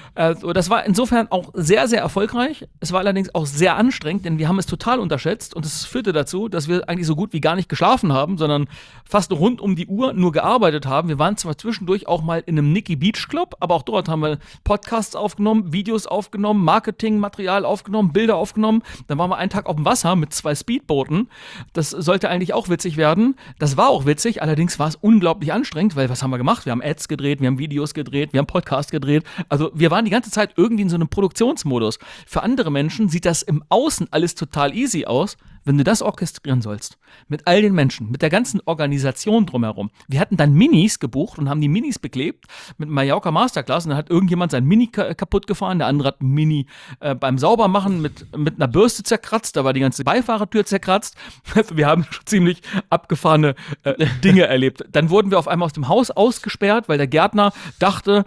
Das war insofern auch sehr, sehr erfolgreich. Es war allerdings auch sehr anstrengend, denn wir haben es total unterschätzt und es führte dazu, dass wir eigentlich so gut wie gar nicht geschlafen haben, sondern fast rund um die Uhr nur gearbeitet haben. Wir waren zwar zwischendurch auch mal in einem Nicky Beach Club, aber auch dort haben wir Podcasts aufgenommen, Videos aufgenommen, Marketingmaterial aufgenommen, Bilder aufgenommen. Dann waren wir einen Tag auf dem Wasser mit 2 Speedbooten. Das sollte eigentlich auch witzig werden. Das war auch witzig, allerdings war es unglaublich anstrengend, weil was haben wir gemacht? Wir haben Ads gedreht, wir haben Videos gedreht, wir haben Podcasts gedreht. Also wir waren die ganze Zeit irgendwie in so einem Produktionsmodus. Für andere Menschen sieht das im Außen alles total easy aus, wenn du das orchestrieren sollst. Mit all den Menschen, mit der ganzen Organisation drumherum. Wir hatten dann Minis gebucht und haben die Minis beklebt mit Mallorca Masterclass und dann hat irgendjemand sein Mini kaputt gefahren, der andere hat ein Mini beim Saubermachen mit einer Bürste zerkratzt, da war die ganze Beifahrertür zerkratzt. Also wir haben schon ziemlich abgefahrene Dinge erlebt. Dann wurden wir auf einmal aus dem Haus ausgesperrt, weil der Gärtner dachte,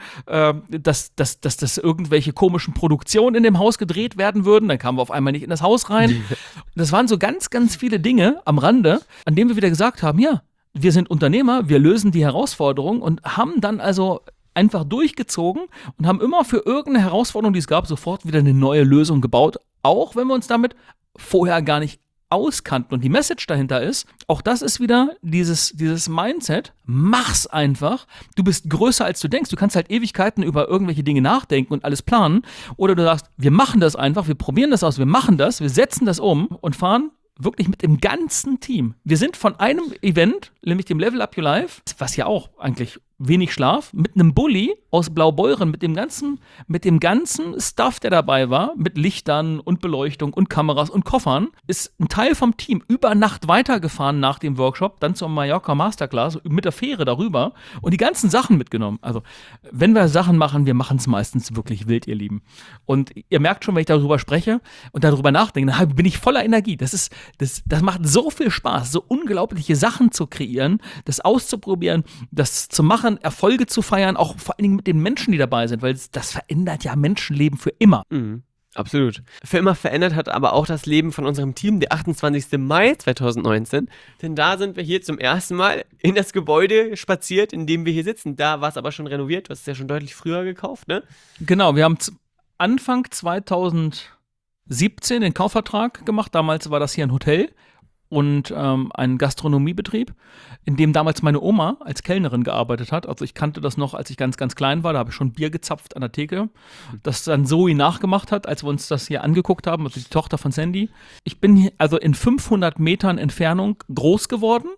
dass irgendwelche komischen Produktionen in dem Haus gedreht werden würden. Dann kamen wir auf einmal nicht in das Haus rein. Das waren so ganz, ganz viele Dinge am Rande, an denen wir wieder gesagt haben, ja, wir sind Unternehmer, wir lösen die Herausforderung und haben dann also einfach durchgezogen und haben immer für irgendeine Herausforderung, die es gab, sofort wieder eine neue Lösung gebaut, auch wenn wir uns damit vorher gar nicht auskannten. Und die Message dahinter ist, auch das ist wieder dieses Mindset, mach's einfach, du bist größer als du denkst, du kannst halt Ewigkeiten über irgendwelche Dinge nachdenken und alles planen, oder du sagst, wir machen das einfach, wir probieren das aus, wir machen das, wir setzen das um und fahren wirklich mit dem ganzen Team. Wir sind von einem Event, nämlich dem Level Up Your Life, was ja auch eigentlich wenig Schlaf, mit einem Bulli aus Blaubeuren, mit dem ganzen Stuff, der dabei war, mit Lichtern und Beleuchtung und Kameras und Koffern, ist ein Teil vom Team über Nacht weitergefahren nach dem Workshop, dann zur Mallorca Masterclass mit der Fähre darüber und die ganzen Sachen mitgenommen. Also, wenn wir Sachen machen, wir machen es meistens wirklich wild, ihr Lieben. Und ihr merkt schon, wenn ich darüber spreche und darüber nachdenke, dann bin ich voller Energie. Das macht so viel Spaß, so unglaubliche Sachen zu kreieren, das auszuprobieren, das zu machen, Erfolge zu feiern, auch vor allen Dingen mit den Menschen, die dabei sind, weil das verändert ja Menschenleben für immer. Mhm. Absolut. Für immer verändert hat aber auch das Leben von unserem Team der 28. Mai 2019, denn da sind wir hier zum ersten Mal in das Gebäude spaziert, in dem wir hier sitzen. Da war es aber schon renoviert, du hast es ja schon deutlich früher gekauft, ne? Genau, wir haben Anfang 2017 den Kaufvertrag gemacht. Damals war das hier ein Hotel und ein Gastronomiebetrieb, in dem damals meine Oma als Kellnerin gearbeitet hat. Also ich kannte das noch, als ich ganz, ganz klein war. Da habe ich schon Bier gezapft an der Theke. Das dann Zoe nachgemacht hat, als wir uns das hier angeguckt haben, also die Tochter von Sandy. Ich bin hier also in 500 Metern Entfernung groß geworden,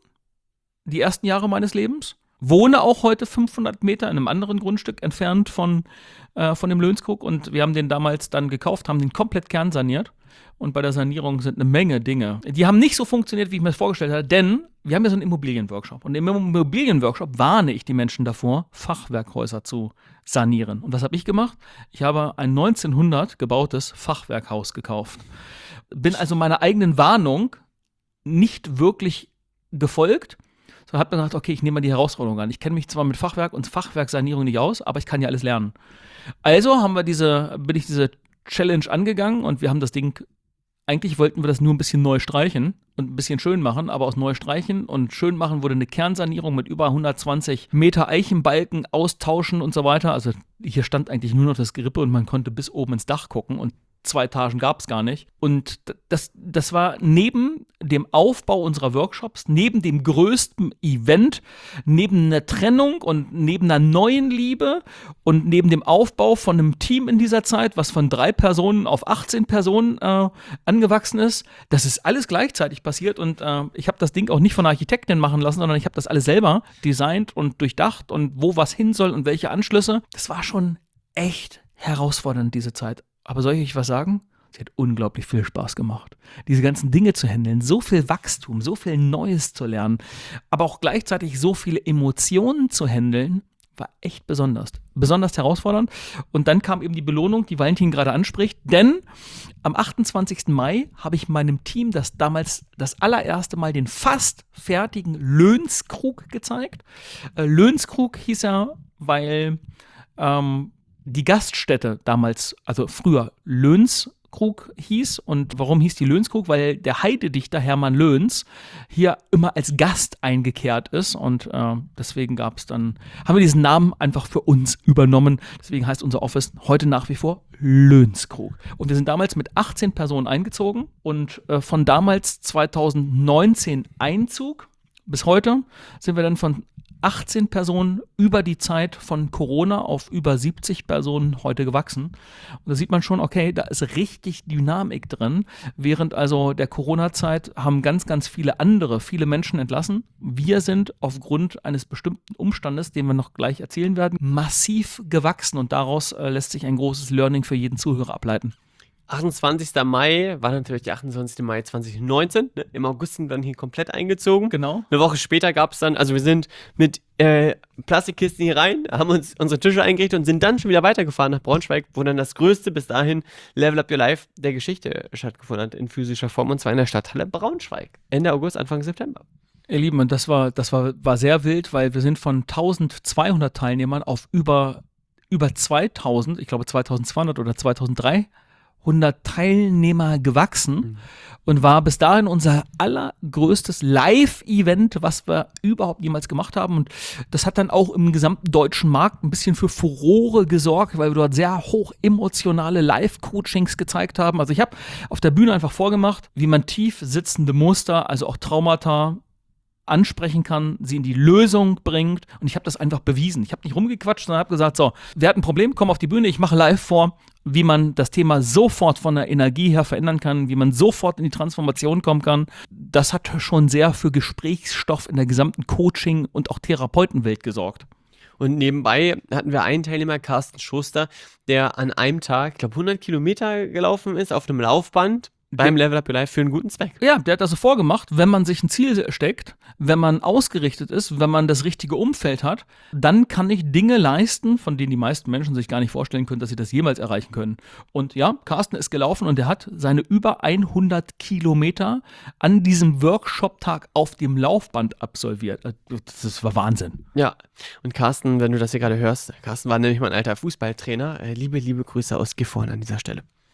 die ersten Jahre meines Lebens. Wohne auch heute 500 Meter in einem anderen Grundstück entfernt von dem Lönskrug. Und wir haben den damals dann gekauft, haben den komplett kernsaniert. Und bei der Sanierung sind eine Menge Dinge. Die haben nicht so funktioniert, wie ich mir das vorgestellt hatte, denn wir haben ja so einen Immobilienworkshop. Und im Immobilienworkshop warne ich die Menschen davor, Fachwerkhäuser zu sanieren. Und was habe ich gemacht? Ich habe ein 1900 gebautes Fachwerkhaus gekauft. Bin also meiner eigenen Warnung nicht wirklich gefolgt. So habe mir gedacht, okay, ich nehme mal die Herausforderung an. Ich kenne mich zwar mit Fachwerk und Fachwerksanierung nicht aus, aber ich kann ja alles lernen. Also bin ich diese Challenge angegangen und wir haben das Ding, eigentlich wollten wir das nur ein bisschen neu streichen und ein bisschen schön machen, aber aus neu streichen und schön machen wurde eine Kernsanierung mit über 120 Meter Eichenbalken austauschen und so weiter. Also hier stand eigentlich nur noch das Gerippe und man konnte bis oben ins Dach gucken und 2 Etagen gab es gar nicht. Und das war neben dem Aufbau unserer Workshops, neben dem größten Event, neben einer Trennung und neben einer neuen Liebe und neben dem Aufbau von einem Team in dieser Zeit, was von 3 Personen auf 18 Personen angewachsen ist. Das ist alles gleichzeitig passiert und ich habe das Ding auch nicht von einer Architektin machen lassen, sondern ich habe das alles selber designt und durchdacht und wo was hin soll und welche Anschlüsse. Das war schon echt herausfordernd, diese Zeit. Aber soll ich euch was sagen? Sie hat unglaublich viel Spaß gemacht. Diese ganzen Dinge zu handeln, so viel Wachstum, so viel Neues zu lernen, aber auch gleichzeitig so viele Emotionen zu handeln, war echt besonders herausfordernd. Und dann kam eben die Belohnung, die Valentin gerade anspricht, denn am 28. Mai habe ich meinem Team das damals das allererste Mal den fast fertigen Lönskrug gezeigt. Lönskrug hieß er, weil die Gaststätte damals, also früher Lönskrug hieß. Und warum hieß die Lönskrug? Weil der Heidedichter Hermann Löns hier immer als Gast eingekehrt ist. Und deswegen haben wir diesen Namen einfach für uns übernommen. Deswegen heißt unser Office heute nach wie vor Lönskrug. Und wir sind damals mit 18 Personen eingezogen. Und von damals 2019 Einzug bis heute sind wir dann von 18 Personen über die Zeit von Corona auf über 70 Personen heute gewachsen. Und da sieht man schon, okay, da ist richtig Dynamik drin. Während also der Corona-Zeit haben ganz, ganz viele Menschen entlassen. Wir sind aufgrund eines bestimmten Umstandes, den wir noch gleich erzählen werden, massiv gewachsen und daraus lässt sich ein großes Learning für jeden Zuhörer ableiten. 28. Mai war natürlich der 28. Mai 2019. Ne? Im August sind wir dann hier komplett eingezogen. Genau. Eine Woche später gab es dann, also wir sind mit Plastikkisten hier rein, haben uns unsere Tische eingerichtet und sind dann schon wieder weitergefahren nach Braunschweig, wo dann das größte bis dahin Level Up Your Life der Geschichte stattgefunden hat in physischer Form und zwar in der Stadthalle Braunschweig. Ende August, Anfang September. Ihr Lieben, und das war sehr wild, weil wir sind von 1200 Teilnehmern auf über 2000, ich glaube 2200 oder 2300 Teilnehmer gewachsen und war bis dahin unser allergrößtes Live-Event, was wir überhaupt jemals gemacht haben. Und das hat dann auch im gesamten deutschen Markt ein bisschen für Furore gesorgt, weil wir dort sehr hoch emotionale Live-Coachings gezeigt haben. Also ich habe auf der Bühne einfach vorgemacht, wie man tief sitzende Muster, also auch Traumata, ansprechen kann, sie in die Lösung bringt. Und ich habe das einfach bewiesen. Ich habe nicht rumgequatscht, sondern habe gesagt, so, wer hat ein Problem, komm auf die Bühne, ich mache live vor, wie man das Thema sofort von der Energie her verändern kann, wie man sofort in die Transformation kommen kann. Das hat schon sehr für Gesprächsstoff in der gesamten Coaching- und auch Therapeutenwelt gesorgt. Und nebenbei hatten wir einen Teilnehmer, Carsten Schuster, der an einem Tag, ich glaube 100 Kilometer gelaufen ist auf einem Laufband. Beim Level Up Your Life für einen guten Zweck. Ja, der hat also vorgemacht, wenn man sich ein Ziel steckt, wenn man ausgerichtet ist, wenn man das richtige Umfeld hat, dann kann ich Dinge leisten, von denen die meisten Menschen sich gar nicht vorstellen können, dass sie das jemals erreichen können. Und ja, Carsten ist gelaufen und er hat seine über 100 Kilometer an diesem Workshop-Tag auf dem Laufband absolviert. Das war Wahnsinn. Ja, und Carsten, wenn du das hier gerade hörst, Carsten war nämlich mein alter Fußballtrainer. Liebe Grüße aus Gifhorn an dieser Stelle.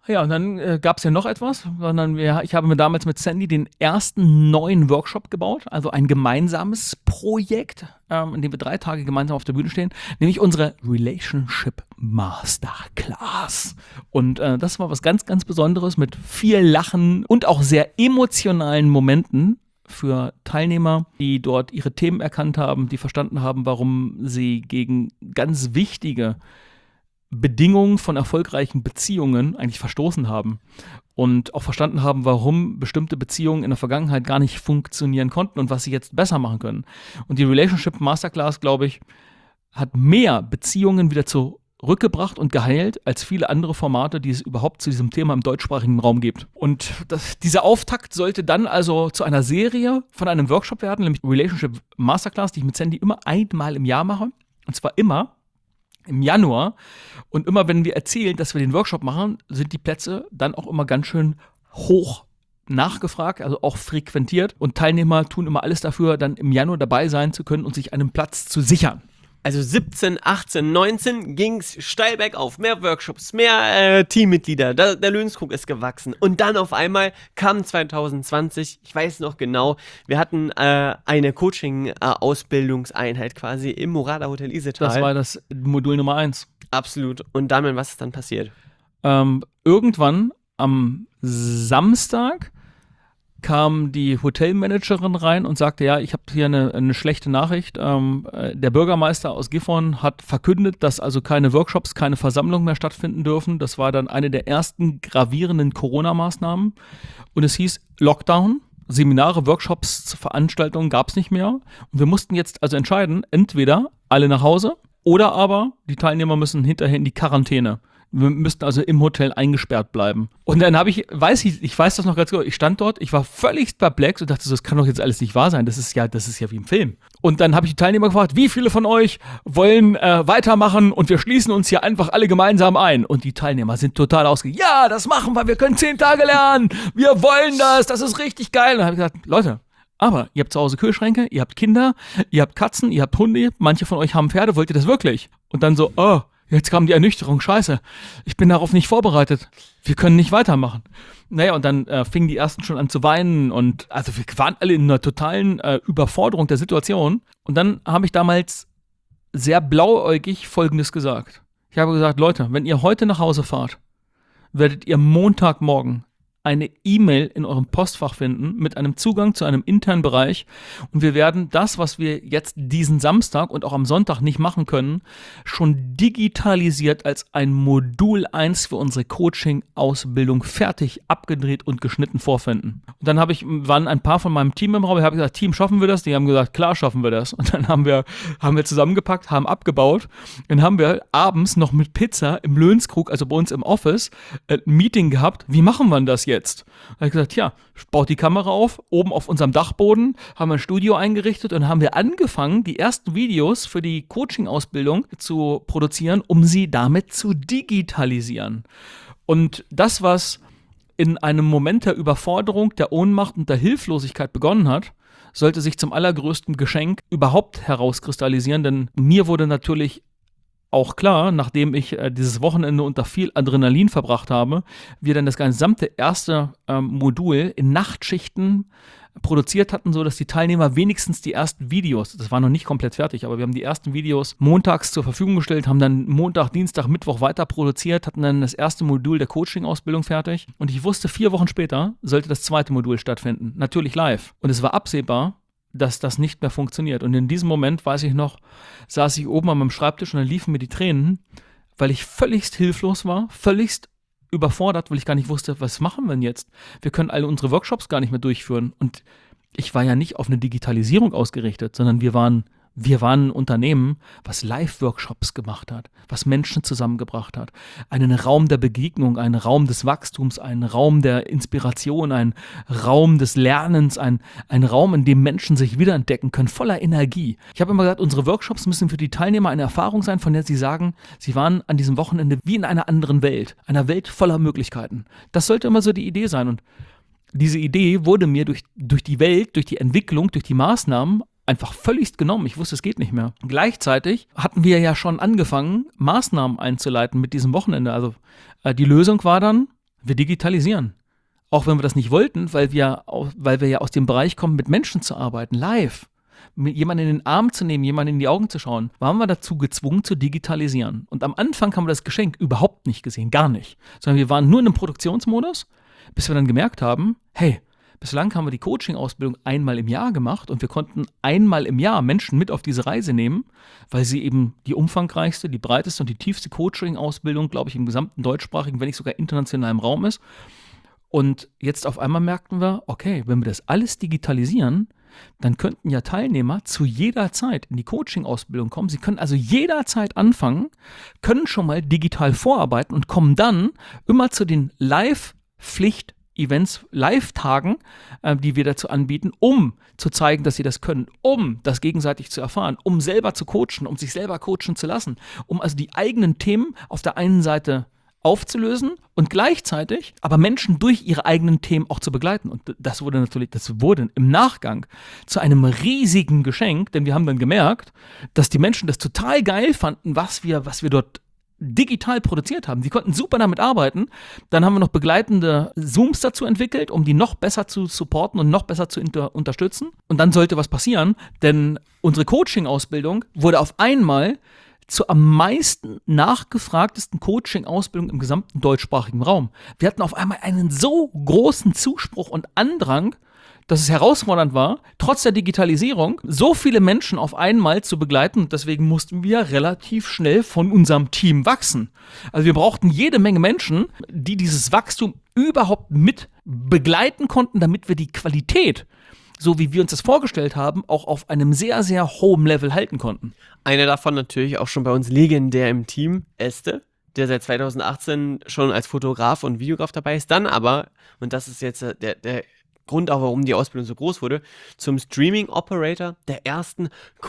Ja, und dann gab es ja noch etwas, sondern ich habe mir damals mit Sandy den ersten neuen Workshop gebaut, also ein gemeinsames Projekt, in dem wir 3 Tage gemeinsam auf der Bühne stehen, nämlich unsere Relationship Masterclass. Und das war was ganz, ganz Besonderes mit viel Lachen und auch sehr emotionalen Momenten für Teilnehmer, die dort ihre Themen erkannt haben, die verstanden haben, warum sie gegen ganz wichtige Bedingungen von erfolgreichen Beziehungen eigentlich verstoßen haben und auch verstanden haben, warum bestimmte Beziehungen in der Vergangenheit gar nicht funktionieren konnten und was sie jetzt besser machen können. Und die Relationship Masterclass, glaube ich, hat mehr Beziehungen wieder zurückgebracht und geheilt als viele andere Formate, die es überhaupt zu diesem Thema im deutschsprachigen Raum gibt. Und dieser Auftakt sollte dann also zu einer Serie von einem Workshop werden, nämlich Relationship Masterclass, die ich mit Sandy immer einmal im Jahr mache. Und zwar immer im Januar. Und immer, wenn wir erzählen, dass wir den Workshop machen, sind die Plätze dann auch immer ganz schön hoch nachgefragt, also auch frequentiert. Und Teilnehmer tun immer alles dafür, dann im Januar dabei sein zu können und sich einen Platz zu sichern. Also 17, 18, 19 ging es steil bergauf. Mehr Workshops, mehr Teammitglieder. Der Löwenskrug ist gewachsen. Und dann auf einmal kam 2020, ich weiß noch genau, wir hatten eine Coaching-Ausbildungseinheit quasi im Murada Hotel Isetal. Das war das Modul Nummer 1. Absolut. Und Damian, was ist dann passiert? Irgendwann am Samstag kam die Hotelmanagerin rein und sagte, ja, ich habe hier eine schlechte Nachricht. Der Bürgermeister aus Gifhorn hat verkündet, dass also keine Workshops, keine Versammlungen mehr stattfinden dürfen. Das war dann eine der ersten gravierenden Corona-Maßnahmen. Und es hieß Lockdown. Seminare, Workshops, Veranstaltungen gab es nicht mehr. Und wir mussten jetzt also entscheiden, entweder alle nach Hause oder aber die Teilnehmer müssen hinterher in die Quarantäne. Wir müssten also im Hotel eingesperrt bleiben. Und dann ich weiß das noch ganz gut, ich stand dort, ich war völlig perplex und dachte so, das kann doch jetzt alles nicht wahr sein, das ist ja wie im Film. Und dann habe ich die Teilnehmer gefragt, wie viele von euch wollen weitermachen und wir schließen uns hier einfach alle gemeinsam ein. Und die Teilnehmer sind total ja, das machen wir 10 Tage lernen, wir wollen das ist richtig geil. Und dann habe ich gesagt, Leute, aber ihr habt zu Hause Kühlschränke, ihr habt Kinder, ihr habt Katzen, ihr habt Hunde, manche von euch haben Pferde, wollt ihr das wirklich? Und dann so, jetzt kam die Ernüchterung, scheiße, ich bin darauf nicht vorbereitet, wir können nicht weitermachen. Naja, und dann fingen die Ersten schon an zu weinen und also wir waren alle in einer totalen Überforderung der Situation. Und dann habe ich damals sehr blauäugig Folgendes gesagt. Ich habe gesagt, Leute, wenn ihr heute nach Hause fahrt, werdet ihr Montagmorgen eine E-Mail in eurem Postfach finden mit einem Zugang zu einem internen Bereich und wir werden das, was wir jetzt diesen Samstag und auch am Sonntag nicht machen können, schon digitalisiert als ein Modul 1 für unsere Coaching-Ausbildung fertig, abgedreht und geschnitten vorfinden. Und dann waren ein paar von meinem Team im Raum, ich habe gesagt, Team, schaffen wir das? Die haben gesagt, klar schaffen wir das. Und dann haben wir zusammengepackt, haben abgebaut, dann haben wir abends noch mit Pizza im Löwenskrug, also bei uns im Office, ein Meeting gehabt, wie machen wir das jetzt? Da habe ich gesagt, ja, baut die Kamera auf, oben auf unserem Dachboden, haben wir ein Studio eingerichtet und haben wir angefangen, die ersten Videos für die Coaching-Ausbildung zu produzieren, um sie damit zu digitalisieren. Und das, was in einem Moment der Überforderung, der Ohnmacht und der Hilflosigkeit begonnen hat, sollte sich zum allergrößten Geschenk überhaupt herauskristallisieren, denn mir wurde natürlich auch klar, nachdem ich dieses Wochenende unter viel Adrenalin verbracht habe, wir dann das gesamte erste Modul in Nachtschichten produziert hatten, so dass die Teilnehmer wenigstens die ersten Videos, das war noch nicht komplett fertig, aber wir haben die ersten Videos montags zur Verfügung gestellt, haben dann Montag, Dienstag, Mittwoch weiter produziert, hatten dann das erste Modul der Coaching-Ausbildung fertig und ich wusste, 4 Wochen später sollte das zweite Modul stattfinden, natürlich live. Und es war absehbar, dass das nicht mehr funktioniert. Und in diesem Moment, weiß ich noch, saß ich oben an meinem Schreibtisch und dann liefen mir die Tränen, weil ich völligst hilflos war, völligst überfordert, weil ich gar nicht wusste, was machen wir denn jetzt? Wir können alle unsere Workshops gar nicht mehr durchführen. Und ich war ja nicht auf eine Digitalisierung ausgerichtet, sondern wir waren ein Unternehmen, was Live-Workshops gemacht hat, was Menschen zusammengebracht hat. Einen Raum der Begegnung, einen Raum des Wachstums, einen Raum der Inspiration, einen Raum des Lernens, ein Raum, in dem Menschen sich wiederentdecken können, voller Energie. Ich habe immer gesagt, unsere Workshops müssen für die Teilnehmer eine Erfahrung sein, von der sie sagen, sie waren an diesem Wochenende wie in einer anderen Welt, einer Welt voller Möglichkeiten. Das sollte immer so die Idee sein. Und diese Idee wurde mir durch die Welt, durch die Entwicklung, durch die Maßnahmen einfach völlig genommen. Ich wusste, es geht nicht mehr. Gleichzeitig hatten wir ja schon angefangen, Maßnahmen einzuleiten mit diesem Wochenende. Also die Lösung war dann, Wir digitalisieren. Auch wenn wir das nicht wollten, weil wir ja aus dem Bereich kommen, mit Menschen zu arbeiten, live. Jemanden in den Arm zu nehmen, jemanden in die Augen zu schauen, waren wir dazu gezwungen zu digitalisieren. Und am Anfang haben wir das Geschenk überhaupt nicht gesehen, gar nicht. Sondern wir waren nur in einem Produktionsmodus, bis wir dann gemerkt haben, hey, bislang haben wir die Coaching-Ausbildung einmal im Jahr gemacht und wir konnten einmal im Jahr Menschen mit auf diese Reise nehmen, weil sie eben die umfangreichste, die breiteste und die tiefste Coaching-Ausbildung, glaube ich, im gesamten deutschsprachigen, wenn nicht sogar internationalen Raum ist. Und jetzt auf einmal merkten wir, okay, wenn wir das alles digitalisieren, dann könnten ja Teilnehmer zu jeder Zeit in die Coaching-Ausbildung kommen. Sie können also jederzeit anfangen, können schon mal digital vorarbeiten und kommen dann immer zu den Live-Pflicht-Events, Live-Tagen, die wir dazu anbieten, um zu zeigen, dass sie das können, um das gegenseitig zu erfahren, um selber zu coachen, um sich selber coachen zu lassen, um also die eigenen Themen auf der einen Seite aufzulösen und gleichzeitig aber Menschen durch ihre eigenen Themen auch zu begleiten. Und das wurde im Nachgang zu einem riesigen Geschenk, denn wir haben dann gemerkt, dass die Menschen das total geil fanden, was wir dort digital produziert haben. Die konnten super damit arbeiten. Dann haben wir noch begleitende Zooms dazu entwickelt, um die noch besser zu supporten und noch besser zu unterstützen. Und dann sollte was passieren, denn unsere Coaching-Ausbildung wurde auf einmal zur am meisten nachgefragtesten Coaching-Ausbildung im gesamten deutschsprachigen Raum. Wir hatten auf einmal einen so großen Zuspruch und Andrang, dass es herausfordernd war, trotz der Digitalisierung so viele Menschen auf einmal zu begleiten. Und deswegen mussten wir relativ schnell von unserem Team wachsen. Also wir brauchten jede Menge Menschen, die dieses Wachstum überhaupt mit begleiten konnten, damit wir die Qualität, so wie wir uns das vorgestellt haben, auch auf einem sehr, sehr hohen Level halten konnten. Einer davon natürlich auch schon bei uns legendär im Team, Este, der seit 2018 schon als Fotograf und Videograf dabei ist, dann aber, und das ist jetzt der Grund auch, warum die Ausbildung so groß wurde, zum Streaming-Operator der ersten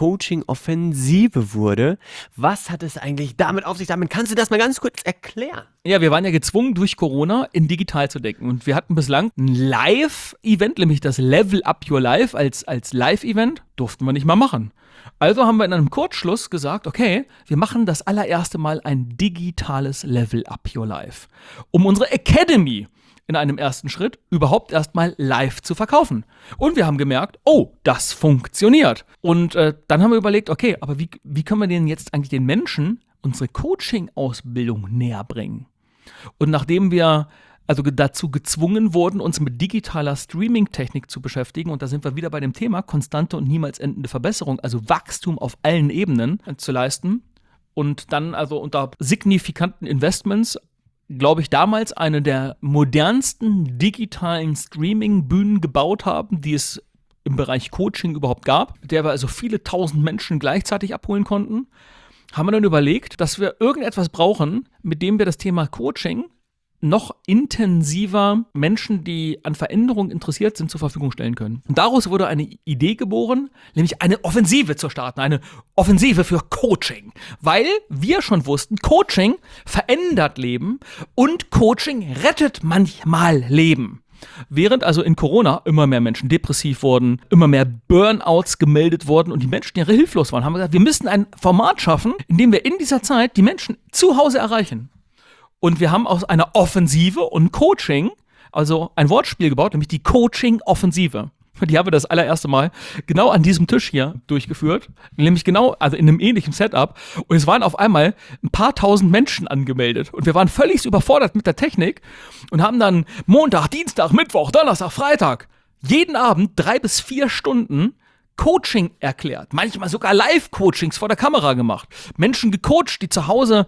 Coaching-Offensive wurde. Was hat es eigentlich damit auf sich? Damit kannst du das mal ganz kurz erklären? Ja, wir waren ja gezwungen, durch Corona in digital zu denken. Und wir hatten bislang ein Live-Event, nämlich das Level Up Your Life als Live-Event, durften wir nicht mal machen. Also haben wir in einem Kurzschluss gesagt, okay, wir machen das allererste Mal ein digitales Level Up Your Life, um unsere Academy in einem ersten Schritt überhaupt erstmal live zu verkaufen. Und wir haben gemerkt, oh, das funktioniert. Und dann haben wir überlegt, okay, aber wie können wir denn jetzt eigentlich den Menschen unsere Coaching-Ausbildung näher bringen? Und nachdem wir also dazu gezwungen wurden, uns mit digitaler Streaming-Technik zu beschäftigen, und da sind wir wieder bei dem Thema konstante und niemals endende Verbesserung, also Wachstum auf allen Ebenen zu leisten und dann also unter signifikanten Investments, glaube ich, damals eine der modernsten digitalen Streaming-Bühnen gebaut haben, die es im Bereich Coaching überhaupt gab, der wir also viele tausend Menschen gleichzeitig abholen konnten, haben wir dann überlegt, dass wir irgendetwas brauchen, mit dem wir das Thema Coaching noch intensiver Menschen, die an Veränderungen interessiert sind, zur Verfügung stellen können. Und daraus wurde eine Idee geboren, nämlich eine Offensive zu starten, eine Offensive für Coaching. Weil wir schon wussten, Coaching verändert Leben und Coaching rettet manchmal Leben. Während also in Corona immer mehr Menschen depressiv wurden, immer mehr Burnouts gemeldet wurden und die Menschen ja hilflos waren, haben wir gesagt, wir müssen ein Format schaffen, in dem wir in dieser Zeit die Menschen zu Hause erreichen. Und wir haben aus einer Offensive und Coaching, also ein Wortspiel gebaut, nämlich die Coaching-Offensive. Die haben wir das allererste Mal genau an diesem Tisch hier durchgeführt, nämlich genau, also in einem ähnlichen Setup. Und es waren auf einmal ein paar tausend Menschen angemeldet. Und wir waren völlig überfordert mit der Technik und haben dann Montag, Dienstag, Mittwoch, Donnerstag, Freitag jeden Abend 3 bis 4 Stunden Coaching erklärt, manchmal sogar Live-Coachings vor der Kamera gemacht, Menschen gecoacht, die zu Hause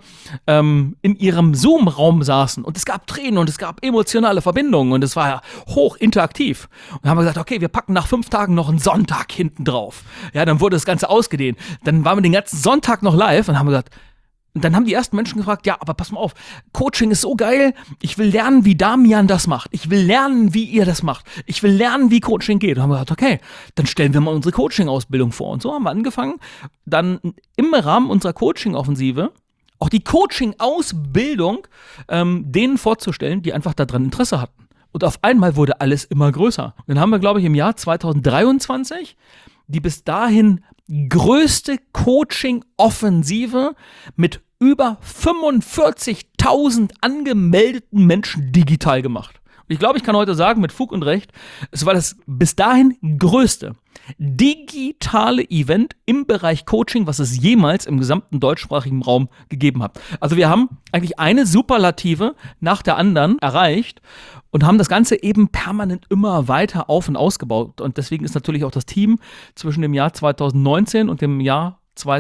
in ihrem Zoom-Raum saßen und es gab Tränen und es gab emotionale Verbindungen und es war ja hoch interaktiv. Und dann haben wir gesagt, okay, wir packen nach 5 Tagen noch einen Sonntag hinten drauf. Ja, dann wurde das Ganze ausgedehnt. Dann waren wir den ganzen Sonntag noch live und haben gesagt, und dann haben die ersten Menschen gefragt, ja, aber pass mal auf, Coaching ist so geil, ich will lernen, wie Damian das macht. Ich will lernen, wie ihr das macht. Ich will lernen, wie Coaching geht. Und haben wir gesagt, okay, dann stellen wir mal unsere Coaching-Ausbildung vor. Und so haben wir angefangen, dann im Rahmen unserer Coaching-Offensive auch die Coaching-Ausbildung denen vorzustellen, die einfach daran Interesse hatten. Und auf einmal wurde alles immer größer. Und dann haben wir, glaube ich, im Jahr 2023 die bis dahin größte Coaching-Offensive mit über 45.000 1000 angemeldeten Menschen digital gemacht. Und ich glaube, ich kann heute sagen, mit Fug und Recht, es war das bis dahin größte digitale Event im Bereich Coaching, was es jemals im gesamten deutschsprachigen Raum gegeben hat. Also wir haben eigentlich eine Superlative nach der anderen erreicht und haben das Ganze eben permanent immer weiter auf- und ausgebaut. Und deswegen ist natürlich auch das Team zwischen dem Jahr 2019 und dem Jahr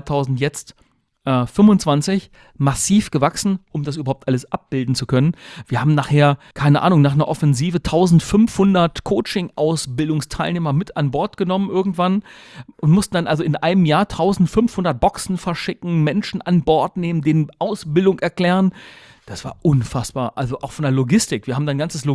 2025 massiv gewachsen, um das überhaupt alles abbilden zu können. Wir haben nachher, keine Ahnung, nach einer Offensive 1500 Coaching-Ausbildungsteilnehmer mit an Bord genommen irgendwann und mussten dann also in einem Jahr 1500 Boxen verschicken, Menschen an Bord nehmen, denen Ausbildung erklären. Das war unfassbar. Also auch von der Logistik. Wir haben dann ganzes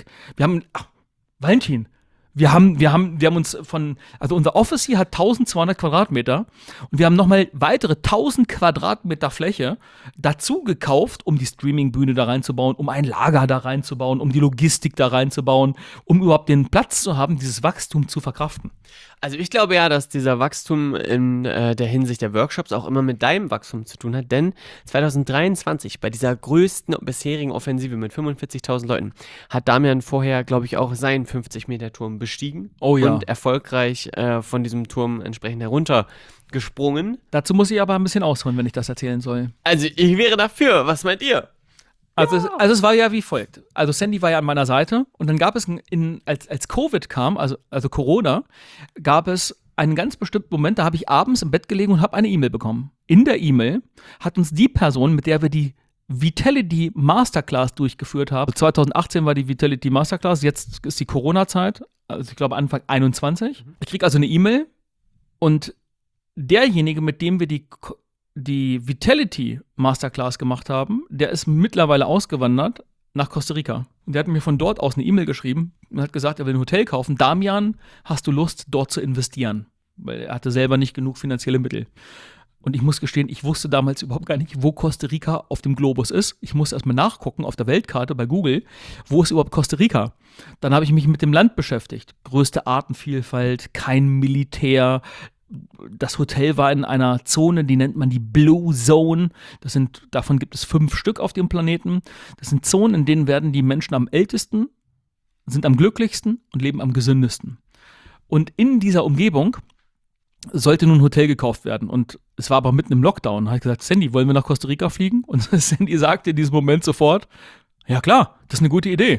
Valentin, wir haben uns also unser Office hier hat 1200 Quadratmeter und wir haben nochmal weitere 1000 Quadratmeter Fläche dazu gekauft, um die Streamingbühne da reinzubauen, um ein Lager da reinzubauen, um die Logistik da reinzubauen, um überhaupt den Platz zu haben, dieses Wachstum zu verkraften. Also ich glaube ja, dass dieser Wachstum in der Hinsicht der Workshops auch immer mit deinem Wachstum zu tun hat, denn 2023 bei dieser größten bisherigen Offensive mit 45.000 Leuten hat Damian vorher, glaube ich, auch seinen 50-Meter-Turm bestiegen und erfolgreich von diesem Turm entsprechend heruntergesprungen. Dazu muss ich aber ein bisschen ausholen, wenn ich das erzählen soll. Also ich wäre dafür, was meint ihr? Also es war ja wie folgt. Also Sandy war ja an meiner Seite und dann gab es, als Covid kam, also Corona, gab es einen ganz bestimmten Moment, da habe ich abends im Bett gelegen und habe eine E-Mail bekommen. In der E-Mail hat uns die Person, mit der wir die Vitality Masterclass durchgeführt haben, 2018 war die Vitality Masterclass, jetzt ist die Corona-Zeit, also ich glaube Anfang 21. Ich kriege also eine E-Mail und derjenige, mit dem wir die Vitality Masterclass gemacht haben, der ist mittlerweile ausgewandert nach Costa Rica. Und der hat mir von dort aus eine E-Mail geschrieben und hat gesagt, er will ein Hotel kaufen. Damian, hast du Lust, dort zu investieren? Weil er hatte selber nicht genug finanzielle Mittel. Und ich muss gestehen, ich wusste damals überhaupt gar nicht, wo Costa Rica auf dem Globus ist. Ich musste erstmal nachgucken auf der Weltkarte bei Google, wo ist überhaupt Costa Rica? Dann habe ich mich mit dem Land beschäftigt. Größte Artenvielfalt, kein Militär. Das Hotel war in einer Zone, die nennt man die Blue Zone. Davon gibt es 5 Stück auf dem Planeten. Das sind Zonen, in denen werden die Menschen am ältesten, sind am glücklichsten und leben am gesündesten. Und in dieser Umgebung sollte nun ein Hotel gekauft werden. Und es war aber mitten im Lockdown. Da habe ich gesagt, Sandy, wollen wir nach Costa Rica fliegen? Und Sandy sagte in diesem Moment sofort, ja klar, das ist eine gute Idee.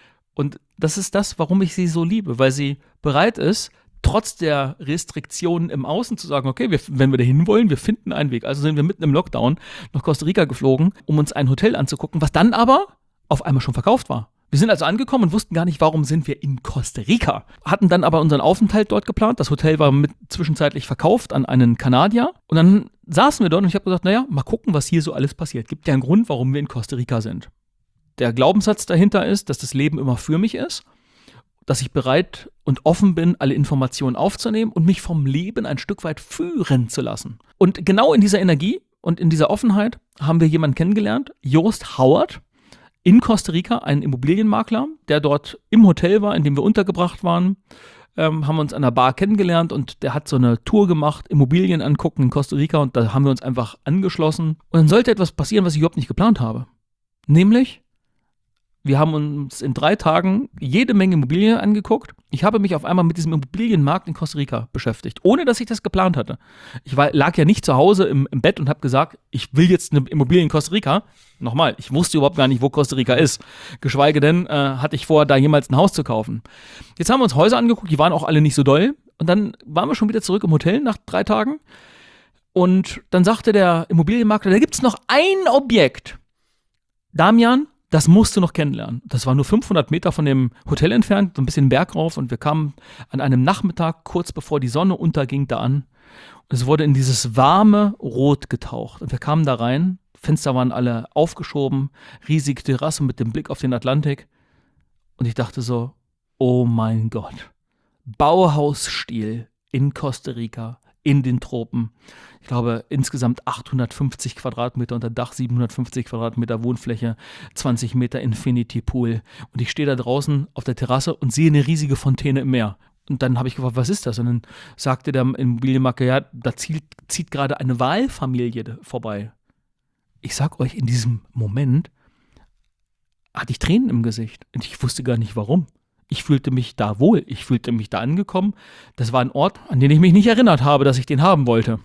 Und das ist das, warum ich sie so liebe, weil sie bereit ist, trotz der Restriktionen im Außen zu sagen, okay, wenn wir dahin wollen, wir finden einen Weg. Also sind wir mitten im Lockdown nach Costa Rica geflogen, um uns ein Hotel anzugucken, was dann aber auf einmal schon verkauft war. Wir sind also angekommen und wussten gar nicht, warum sind wir in Costa Rica. Hatten dann aber unseren Aufenthalt dort geplant. Das Hotel war zwischenzeitlich verkauft an einen Kanadier. Und dann saßen wir dort und ich habe gesagt, naja, mal gucken, was hier so alles passiert. Gibt ja einen Grund, warum wir in Costa Rica sind. Der Glaubenssatz dahinter ist, dass das Leben immer für mich ist, dass ich bereit und offen bin, alle Informationen aufzunehmen und mich vom Leben ein Stück weit führen zu lassen. Und genau in dieser Energie und in dieser Offenheit haben wir jemanden kennengelernt, Joost Howard, in Costa Rica, ein Immobilienmakler, der dort im Hotel war, in dem wir untergebracht waren, haben wir uns an der Bar kennengelernt und der hat so eine Tour gemacht, Immobilien angucken in Costa Rica und da haben wir uns einfach angeschlossen. Und dann sollte etwas passieren, was ich überhaupt nicht geplant habe. Nämlich, wir haben uns in 3 Tagen jede Menge Immobilien angeguckt. Ich habe mich auf einmal mit diesem Immobilienmarkt in Costa Rica beschäftigt, ohne dass ich das geplant hatte. Ich lag ja nicht zu Hause im Bett und habe gesagt, ich will jetzt eine Immobilie in Costa Rica. Nochmal, ich wusste überhaupt gar nicht, wo Costa Rica ist. Geschweige denn, hatte ich vor, da jemals ein Haus zu kaufen. Jetzt haben wir uns Häuser angeguckt, die waren auch alle nicht so doll. Und dann waren wir schon wieder zurück im Hotel nach 3 Tagen. Und dann sagte der Immobilienmakler, da gibt es noch ein Objekt. Damian, das musst du noch kennenlernen. Das war nur 500 Meter von dem Hotel entfernt, so ein bisschen Berg rauf und wir kamen an einem Nachmittag, kurz bevor die Sonne unterging, da an. Und es wurde in dieses warme Rot getaucht und wir kamen da rein, Fenster waren alle aufgeschoben, riesige Terrasse mit dem Blick auf den Atlantik und ich dachte so, oh mein Gott, Bauhausstil in Costa Rica, in den Tropen. Ich glaube, insgesamt 850 Quadratmeter unter Dach, 750 Quadratmeter Wohnfläche, 20 Meter Infinity Pool. Und ich stehe da draußen auf der Terrasse und sehe eine riesige Fontäne im Meer. Und dann habe ich gefragt, was ist das? Und dann sagte der Immobilienmakler, ja, da zieht gerade eine Wahlfamilie vorbei. Ich sag euch, in diesem Moment hatte ich Tränen im Gesicht. Und ich wusste gar nicht, warum. Ich fühlte mich da wohl. Ich fühlte mich da angekommen. Das war ein Ort, an den ich mich nicht erinnert habe, dass ich den haben wollte.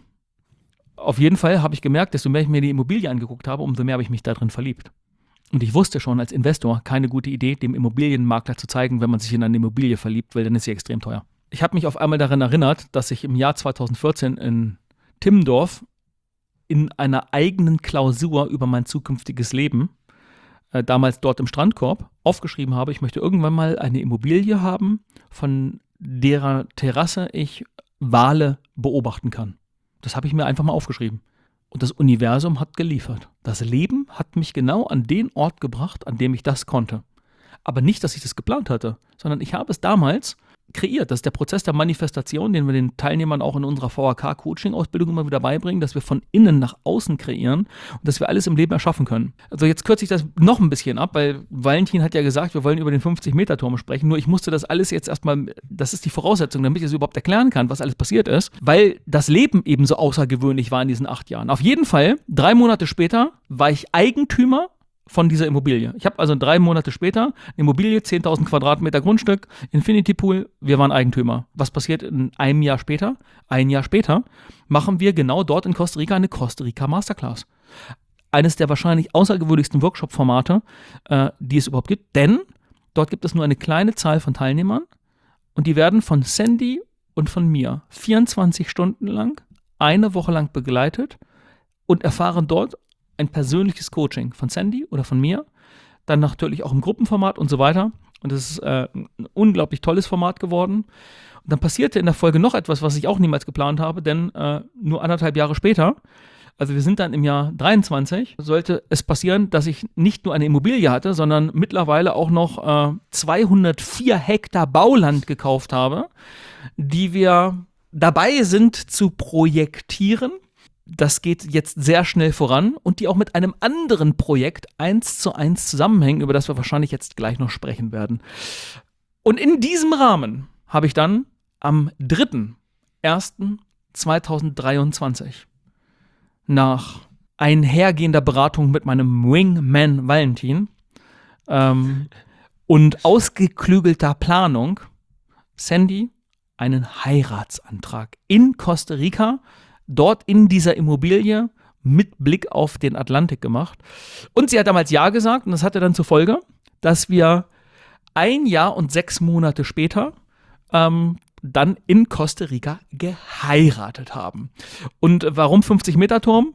Auf jeden Fall habe ich gemerkt, desto mehr ich mir die Immobilie angeguckt habe, umso mehr habe ich mich da drin verliebt. Und ich wusste schon als Investor, keine gute Idee, dem Immobilienmakler zu zeigen, wenn man sich in eine Immobilie verliebt, weil dann ist sie extrem teuer. Ich habe mich auf einmal daran erinnert, dass ich im Jahr 2014 in Timmendorf in einer eigenen Klausur über mein zukünftiges Leben, damals dort im Strandkorb, aufgeschrieben habe, ich möchte irgendwann mal eine Immobilie haben, von deren Terrasse ich Wale beobachten kann. Das habe ich mir einfach mal aufgeschrieben. Und das Universum hat geliefert. Das Leben hat mich genau an den Ort gebracht, an dem ich das konnte. Aber nicht, dass ich das geplant hatte, sondern ich habe es damals kreiert. Das ist der Prozess der Manifestation, den wir den Teilnehmern auch in unserer VHK-Coaching-Ausbildung immer wieder beibringen, dass wir von innen nach außen kreieren und dass wir alles im Leben erschaffen können. Also jetzt kürze ich das noch ein bisschen ab, weil Valentin hat ja gesagt, wir wollen über den 50-Meter-Turm sprechen, nur ich musste das alles jetzt erstmal, das ist die Voraussetzung, damit ich es überhaupt erklären kann, was alles passiert ist, weil das Leben eben so außergewöhnlich war in diesen 8 Jahren. Auf jeden Fall, 3 Monate später war ich Eigentümer von dieser Immobilie. Ich habe also 3 Monate später eine Immobilie, 10.000 Quadratmeter Grundstück, Infinity Pool, wir waren Eigentümer. Was passiert in einem Jahr später? Ein Jahr später machen wir genau dort in Costa Rica eine Costa Rica Masterclass. Eines der wahrscheinlich außergewöhnlichsten Workshop-Formate, die es überhaupt gibt, denn dort gibt es nur eine kleine Zahl von Teilnehmern und die werden von Sandy und von mir 24 Stunden lang, eine Woche lang begleitet und erfahren dort ein persönliches Coaching von Sandy oder von mir, dann natürlich auch im Gruppenformat und so weiter. Und das ist ein unglaublich tolles Format geworden. Und dann passierte in der Folge noch etwas, was ich auch niemals geplant habe, denn nur 1,5 Jahre später, also wir sind dann im Jahr 23, sollte es passieren, dass ich nicht nur eine Immobilie hatte, sondern mittlerweile auch noch 204 Hektar Bauland gekauft habe, die wir dabei sind zu projektieren. Das geht jetzt sehr schnell voran und die auch mit einem anderen Projekt 1:1 zusammenhängen, über das wir wahrscheinlich jetzt gleich noch sprechen werden. Und in diesem Rahmen habe ich dann am 3.1.2023 nach einhergehender Beratung mit meinem Wingman Valentin und ausgeklügelter Planung Sandy einen Heiratsantrag in Costa Rica dort in dieser Immobilie mit Blick auf den Atlantik gemacht. Und sie hat damals Ja gesagt und das hatte dann zur Folge, dass wir 1 Jahr und 6 Monate später dann in Costa Rica geheiratet haben. Und warum 50-Meter-Turm?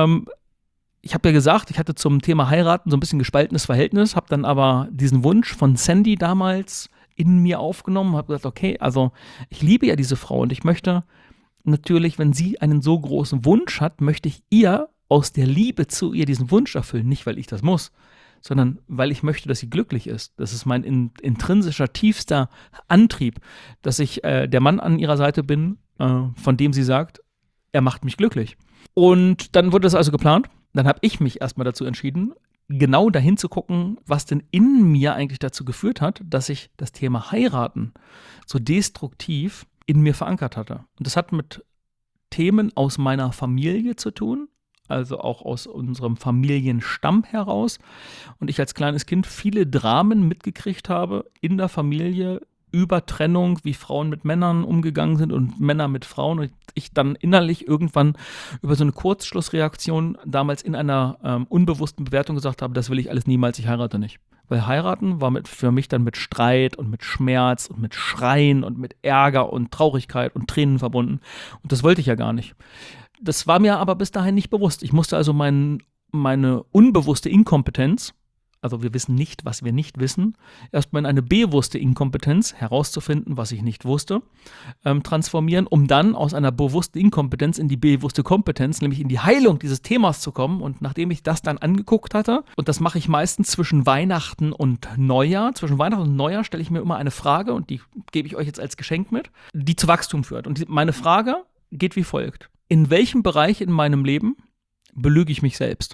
Ich habe ja gesagt, ich hatte zum Thema Heiraten so ein bisschen gespaltenes Verhältnis, habe dann aber diesen Wunsch von Sandy damals in mir aufgenommen, habe gesagt, okay, also ich liebe ja diese Frau und ich möchte natürlich, wenn sie einen so großen Wunsch hat, möchte ich ihr aus der Liebe zu ihr diesen Wunsch erfüllen. Nicht, weil ich das muss, sondern weil ich möchte, dass sie glücklich ist. Das ist mein intrinsischer, tiefster Antrieb, dass ich der Mann an ihrer Seite bin, von dem sie sagt, er macht mich glücklich. Und dann wurde das also geplant. Dann habe ich mich erstmal dazu entschieden, genau dahin zu gucken, was denn in mir eigentlich dazu geführt hat, dass ich das Thema Heiraten so destruktiv in mir verankert hatte. Und das hat mit Themen aus meiner Familie zu tun, also auch aus unserem Familienstamm heraus. Und ich als kleines Kind viele Dramen mitgekriegt habe in der Familie über Trennung, wie Frauen mit Männern umgegangen sind und Männer mit Frauen. Und ich dann innerlich irgendwann über so eine Kurzschlussreaktion damals in einer unbewussten Bewertung gesagt habe, das will ich alles niemals, ich heirate nicht. Weil heiraten war für mich dann mit Streit und mit Schmerz und mit Schreien und mit Ärger und Traurigkeit und Tränen verbunden. Und das wollte ich ja gar nicht. Das war mir aber bis dahin nicht bewusst. Ich musste also meine unbewusste Inkompetenz, also wir wissen nicht, was wir nicht wissen, erstmal in eine bewusste Inkompetenz, herauszufinden, was ich nicht wusste, transformieren, um dann aus einer bewussten Inkompetenz in die bewusste Kompetenz, nämlich in die Heilung dieses Themas zu kommen. Und nachdem ich das dann angeguckt hatte, und das mache ich meistens zwischen Weihnachten und Neujahr, stelle ich mir immer eine Frage, und die gebe ich euch jetzt als Geschenk mit, die zu Wachstum führt. Und meine Frage geht wie folgt: In welchem Bereich in meinem Leben belüge ich mich selbst?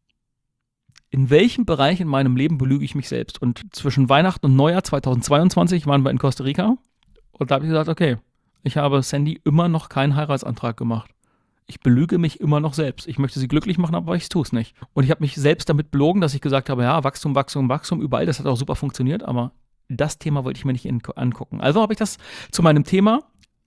In welchem Bereich in meinem Leben belüge ich mich selbst? Und zwischen Weihnachten und Neujahr 2022 waren wir in Costa Rica und da habe ich gesagt, okay, ich habe Sandy immer noch keinen Heiratsantrag gemacht. ich belüge mich immer noch selbst. Ich möchte sie glücklich machen, aber ich tue es nicht. Und ich habe mich selbst damit belogen, dass ich gesagt habe, ja, Wachstum, Wachstum, Wachstum, überall, das hat auch super funktioniert, aber das Thema wollte ich mir nicht angucken. Also habe ich das zu meinem Thema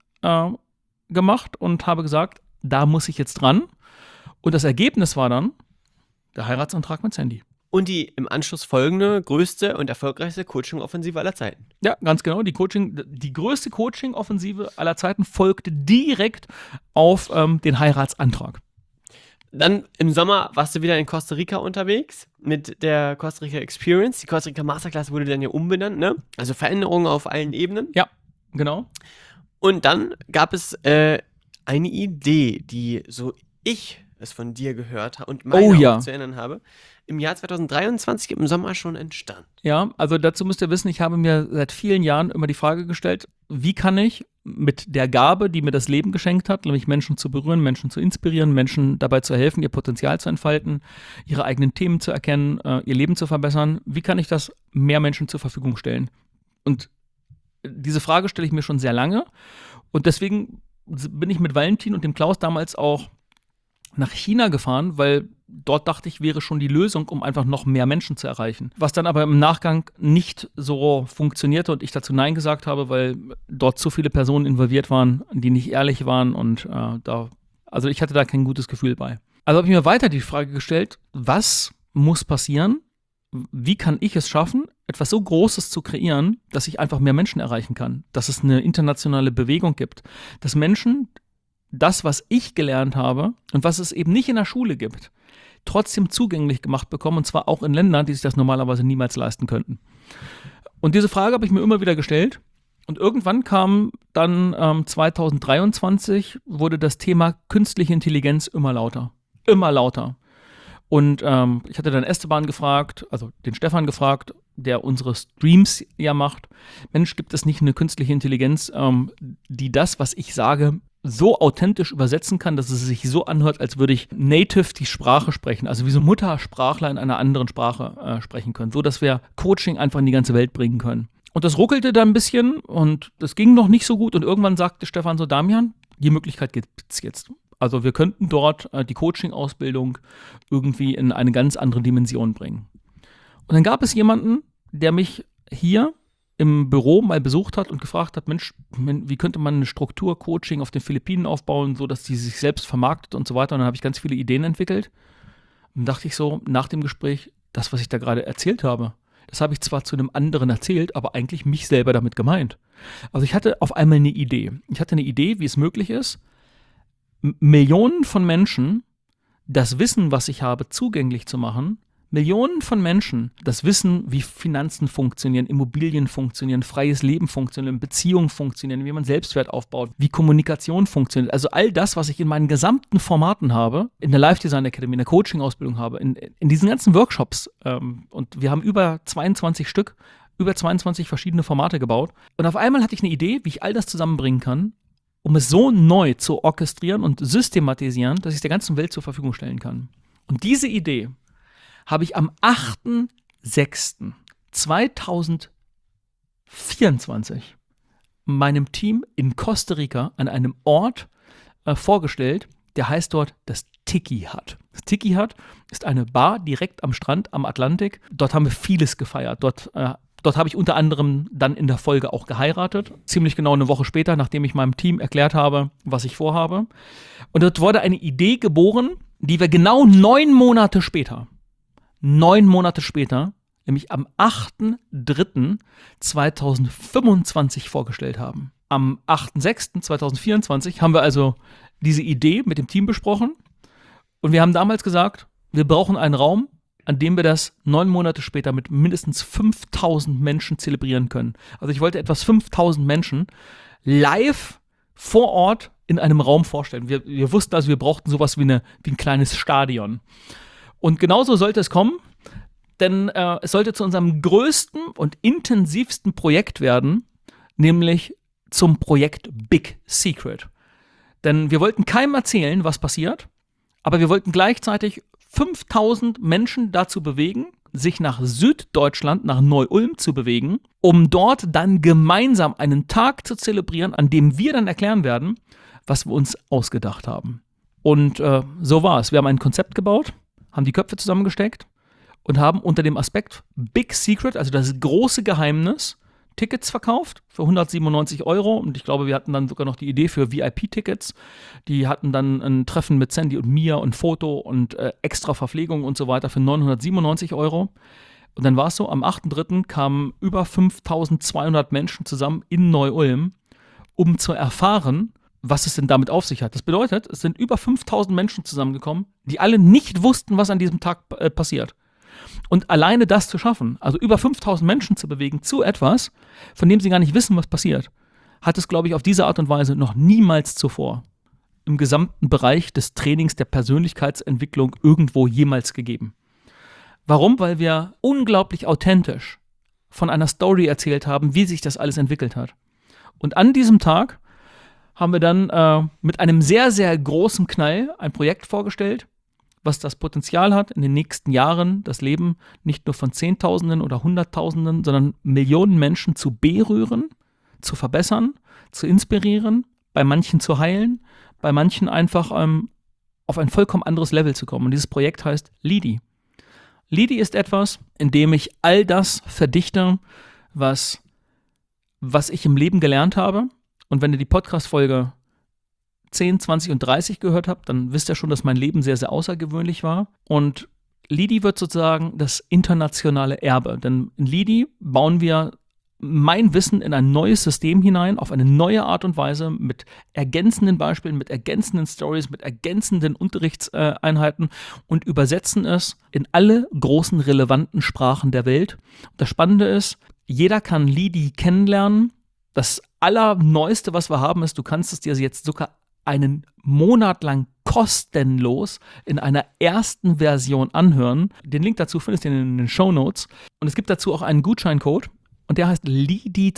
gemacht und habe gesagt, da muss ich jetzt dran. Und das Ergebnis war dann der Heiratsantrag mit Sandy. Und die im Anschluss folgende, größte und erfolgreichste Coaching-Offensive aller Zeiten. Ja, ganz genau. Die größte Coaching-Offensive aller Zeiten folgte direkt auf den Heiratsantrag. Dann im Sommer warst du wieder in Costa Rica unterwegs mit der Costa Rica Experience. Die Costa Rica Masterclass wurde dann ja umbenannt, ne? Also Veränderungen auf allen Ebenen. Ja, genau. Und dann gab es eine Idee, die so ich es von dir gehört habe und meine auch zu erinnern habe, im Jahr 2023 im Sommer schon entstand. Ja, also dazu müsst ihr wissen, ich habe mir seit vielen Jahren immer die Frage gestellt, wie kann ich mit der Gabe, die mir das Leben geschenkt hat, nämlich Menschen zu berühren, Menschen zu inspirieren, Menschen dabei zu helfen, ihr Potenzial zu entfalten, ihre eigenen Themen zu erkennen, ihr Leben zu verbessern, wie kann ich das mehr Menschen zur Verfügung stellen? Und diese Frage stelle ich mir schon sehr lange und deswegen bin ich mit Valentin und dem Klaus damals auch nach China gefahren, weil dort dachte ich, wäre schon die Lösung, um einfach noch mehr Menschen zu erreichen. Was dann aber im Nachgang nicht so funktionierte und ich dazu Nein gesagt habe, weil dort zu viele Personen involviert waren, die nicht ehrlich waren und also ich hatte da kein gutes Gefühl bei. Also habe ich mir weiter die Frage gestellt, was muss passieren? Wie kann ich es schaffen, etwas so Großes zu kreieren, dass ich einfach mehr Menschen erreichen kann, dass es eine internationale Bewegung gibt, dass Menschen das, was ich gelernt habe und was es eben nicht in der Schule gibt, trotzdem zugänglich gemacht bekommen, und zwar auch in Ländern, die sich das normalerweise niemals leisten könnten. Und diese Frage habe ich mir immer wieder gestellt und irgendwann kam dann 2023, wurde das Thema künstliche Intelligenz immer lauter. Immer lauter. Und ich hatte dann Esteban gefragt, also den Stefan gefragt, der unsere Streams ja macht. Mensch, gibt es nicht eine künstliche Intelligenz, die das, was ich sage, so authentisch übersetzen kann, dass es sich so anhört, als würde ich native die Sprache sprechen, also wie so Muttersprachler in einer anderen Sprache sprechen können, so dass wir Coaching einfach in die ganze Welt bringen können. Und das ruckelte dann ein bisschen und das ging noch nicht so gut und irgendwann sagte Stefan so, Damian, die Möglichkeit gibt es jetzt. Also wir könnten dort die Coaching-Ausbildung irgendwie in eine ganz andere Dimension bringen. Und dann gab es jemanden, der mich hier im Büro mal besucht hat und gefragt hat, Mensch, wie könnte man eine Struktur Coaching auf den Philippinen aufbauen, so dass die sich selbst vermarktet und so weiter. Und dann habe ich ganz viele Ideen entwickelt. Und dann dachte ich so, nach dem Gespräch, das, was ich da gerade erzählt habe, das habe ich zwar zu einem anderen erzählt, aber eigentlich mich selber damit gemeint. Also ich hatte auf einmal eine Idee. Ich hatte eine Idee, wie es möglich ist, Millionen von Menschen das Wissen, was ich habe, zugänglich zu machen, Millionen von Menschen das Wissen, wie Finanzen funktionieren, Immobilien funktionieren, freies Leben funktionieren, Beziehungen funktionieren, wie man Selbstwert aufbaut, wie Kommunikation funktioniert. Also all das, was ich in meinen gesamten Formaten habe, in der Life Design Academy, in der Coaching-Ausbildung habe, in diesen ganzen Workshops. Und wir haben über 22 Stück, über 22 verschiedene Formate gebaut. Und auf einmal hatte ich eine Idee, wie ich all das zusammenbringen kann, um es so neu zu orchestrieren und systematisieren, dass ich es der ganzen Welt zur Verfügung stellen kann. Und diese Idee habe ich am 8.6.2024 meinem Team in Costa Rica an einem Ort vorgestellt, der heißt dort das Tiki Hut. Das Tiki Hut ist eine Bar direkt am Strand am Atlantik. Dort haben wir vieles gefeiert. Dort habe ich unter anderem dann in der Folge auch geheiratet. Ziemlich genau eine Woche später, nachdem ich meinem Team erklärt habe, was ich vorhabe. Und dort wurde eine Idee geboren, die wir genau 9 Monate später, nämlich am 8.3.2025 vorgestellt haben. Am 8.6.2024 haben wir also diese Idee mit dem Team besprochen und wir haben damals gesagt, wir brauchen einen Raum, an dem wir das 9 Monate später mit mindestens 5.000 Menschen zelebrieren können. Also ich wollte etwas 5.000 Menschen live vor Ort in einem Raum vorstellen. Wir wussten also, wir brauchten sowas wie ein kleines Stadion. Und genauso sollte es kommen, denn es sollte zu unserem größten und intensivsten Projekt werden, nämlich zum Projekt Big Secret. Denn wir wollten keinem erzählen, was passiert, aber wir wollten gleichzeitig 5.000 Menschen dazu bewegen, sich nach Süddeutschland, nach Neu-Ulm zu bewegen, um dort dann gemeinsam einen Tag zu zelebrieren, an dem wir dann erklären werden, was wir uns ausgedacht haben. Und so war es. Wir haben ein Konzept gebaut, haben die Köpfe zusammengesteckt und haben unter dem Aspekt Big Secret, also das große Geheimnis, Tickets verkauft für 197 Euro. Und ich glaube, wir hatten dann sogar noch die Idee für VIP-Tickets. Die hatten dann ein Treffen mit Sandy und mir und Foto und extra Verpflegung und so weiter für 997 Euro. Und dann war es so, am 8.3. kamen über 5.200 Menschen zusammen in Neu-Ulm, um zu erfahren, was es denn damit auf sich hat. Das bedeutet, es sind über 5.000 Menschen zusammengekommen, die alle nicht wussten, was an diesem Tag passiert. Und alleine das zu schaffen, also über 5.000 Menschen zu bewegen zu etwas, von dem sie gar nicht wissen, was passiert, hat es, glaube ich, auf diese Art und Weise noch niemals zuvor im gesamten Bereich des Trainings der Persönlichkeitsentwicklung irgendwo jemals gegeben. Warum? Weil wir unglaublich authentisch von einer Story erzählt haben, wie sich das alles entwickelt hat. Und an diesem Tag haben wir dann mit einem sehr, sehr großen Knall ein Projekt vorgestellt, was das Potenzial hat, in den nächsten Jahren das Leben nicht nur von Zehntausenden oder Hunderttausenden, sondern Millionen Menschen zu berühren, zu verbessern, zu inspirieren, bei manchen zu heilen, bei manchen einfach auf ein vollkommen anderes Level zu kommen. Und dieses Projekt heißt Leady. Leady ist etwas, in dem ich all das verdichte, was ich im Leben gelernt habe. Und wenn ihr die Podcast-Folge 10, 20 und 30 gehört habt, dann wisst ihr schon, dass mein Leben sehr, sehr außergewöhnlich war. Und Leady wird sozusagen das internationale Erbe. Denn in Leady bauen wir mein Wissen in ein neues System hinein, auf eine neue Art und Weise, mit ergänzenden Beispielen, mit ergänzenden Stories, mit ergänzenden Unterrichtseinheiten und übersetzen es in alle großen relevanten Sprachen der Welt. Das Spannende ist, jeder kann Leady kennenlernen. Das Allerneueste, was wir haben, ist, du kannst es dir jetzt sogar einen Monat lang kostenlos in einer ersten Version anhören. Den Link dazu findest du in den Shownotes. Und es gibt dazu auch einen Gutscheincode und der heißt Leady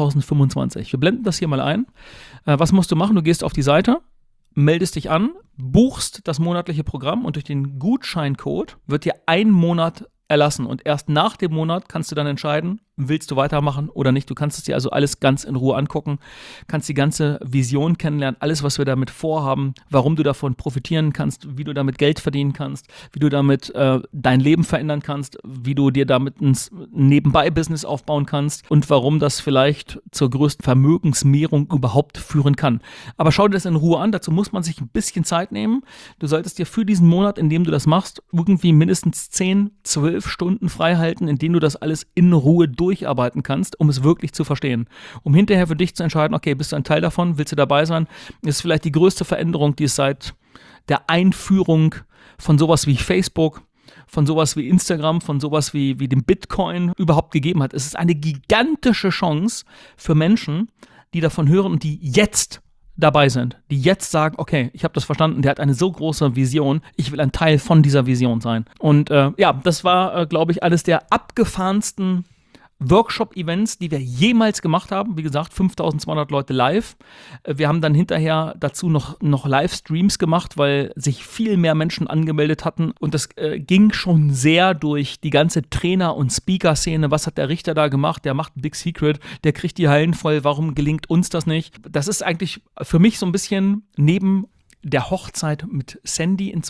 2025. Wir blenden das hier mal ein. Was musst du machen? Du gehst auf die Seite, meldest dich an, buchst das monatliche Programm und durch den Gutscheincode wird dir ein Monat erlassen. Und erst nach dem Monat kannst du dann entscheiden, willst du weitermachen oder nicht. Du kannst es dir also alles ganz in Ruhe angucken, kannst die ganze Vision kennenlernen, alles, was wir damit vorhaben, warum du davon profitieren kannst, wie du damit Geld verdienen kannst, wie du damit dein Leben verändern kannst, wie du dir damit ein Nebenbei-Business aufbauen kannst und warum das vielleicht zur größten Vermögensmehrung überhaupt führen kann. Aber schau dir das in Ruhe an, dazu muss man sich ein bisschen Zeit nehmen. Du solltest dir für diesen Monat, in dem du das machst, irgendwie mindestens 10, 12 Stunden frei halten, in denen du das alles in Ruhe durcharbeiten kannst, um es wirklich zu verstehen. Um hinterher für dich zu entscheiden, okay, bist du ein Teil davon, willst du dabei sein? Das ist vielleicht die größte Veränderung, die es seit der Einführung von sowas wie Facebook, von sowas wie Instagram, von sowas wie dem Bitcoin überhaupt gegeben hat. Es ist eine gigantische Chance für Menschen, die davon hören und die jetzt dabei sind, die jetzt sagen, okay, ich habe das verstanden, der hat eine so große Vision, ich will ein Teil von dieser Vision sein. Und das war, glaube ich, eines der abgefahrensten Workshop-Events, die wir jemals gemacht haben. Wie gesagt, 5.200 Leute live. Wir haben dann hinterher dazu noch Livestreams gemacht, weil sich viel mehr Menschen angemeldet hatten. Und das ging schon sehr durch die ganze Trainer- und Speaker-Szene. Was hat der Richter da gemacht? Der macht ein Big Secret, der kriegt die Hallen voll. Warum gelingt uns das nicht? Das ist eigentlich für mich so ein bisschen neben der Hochzeit mit Sandy in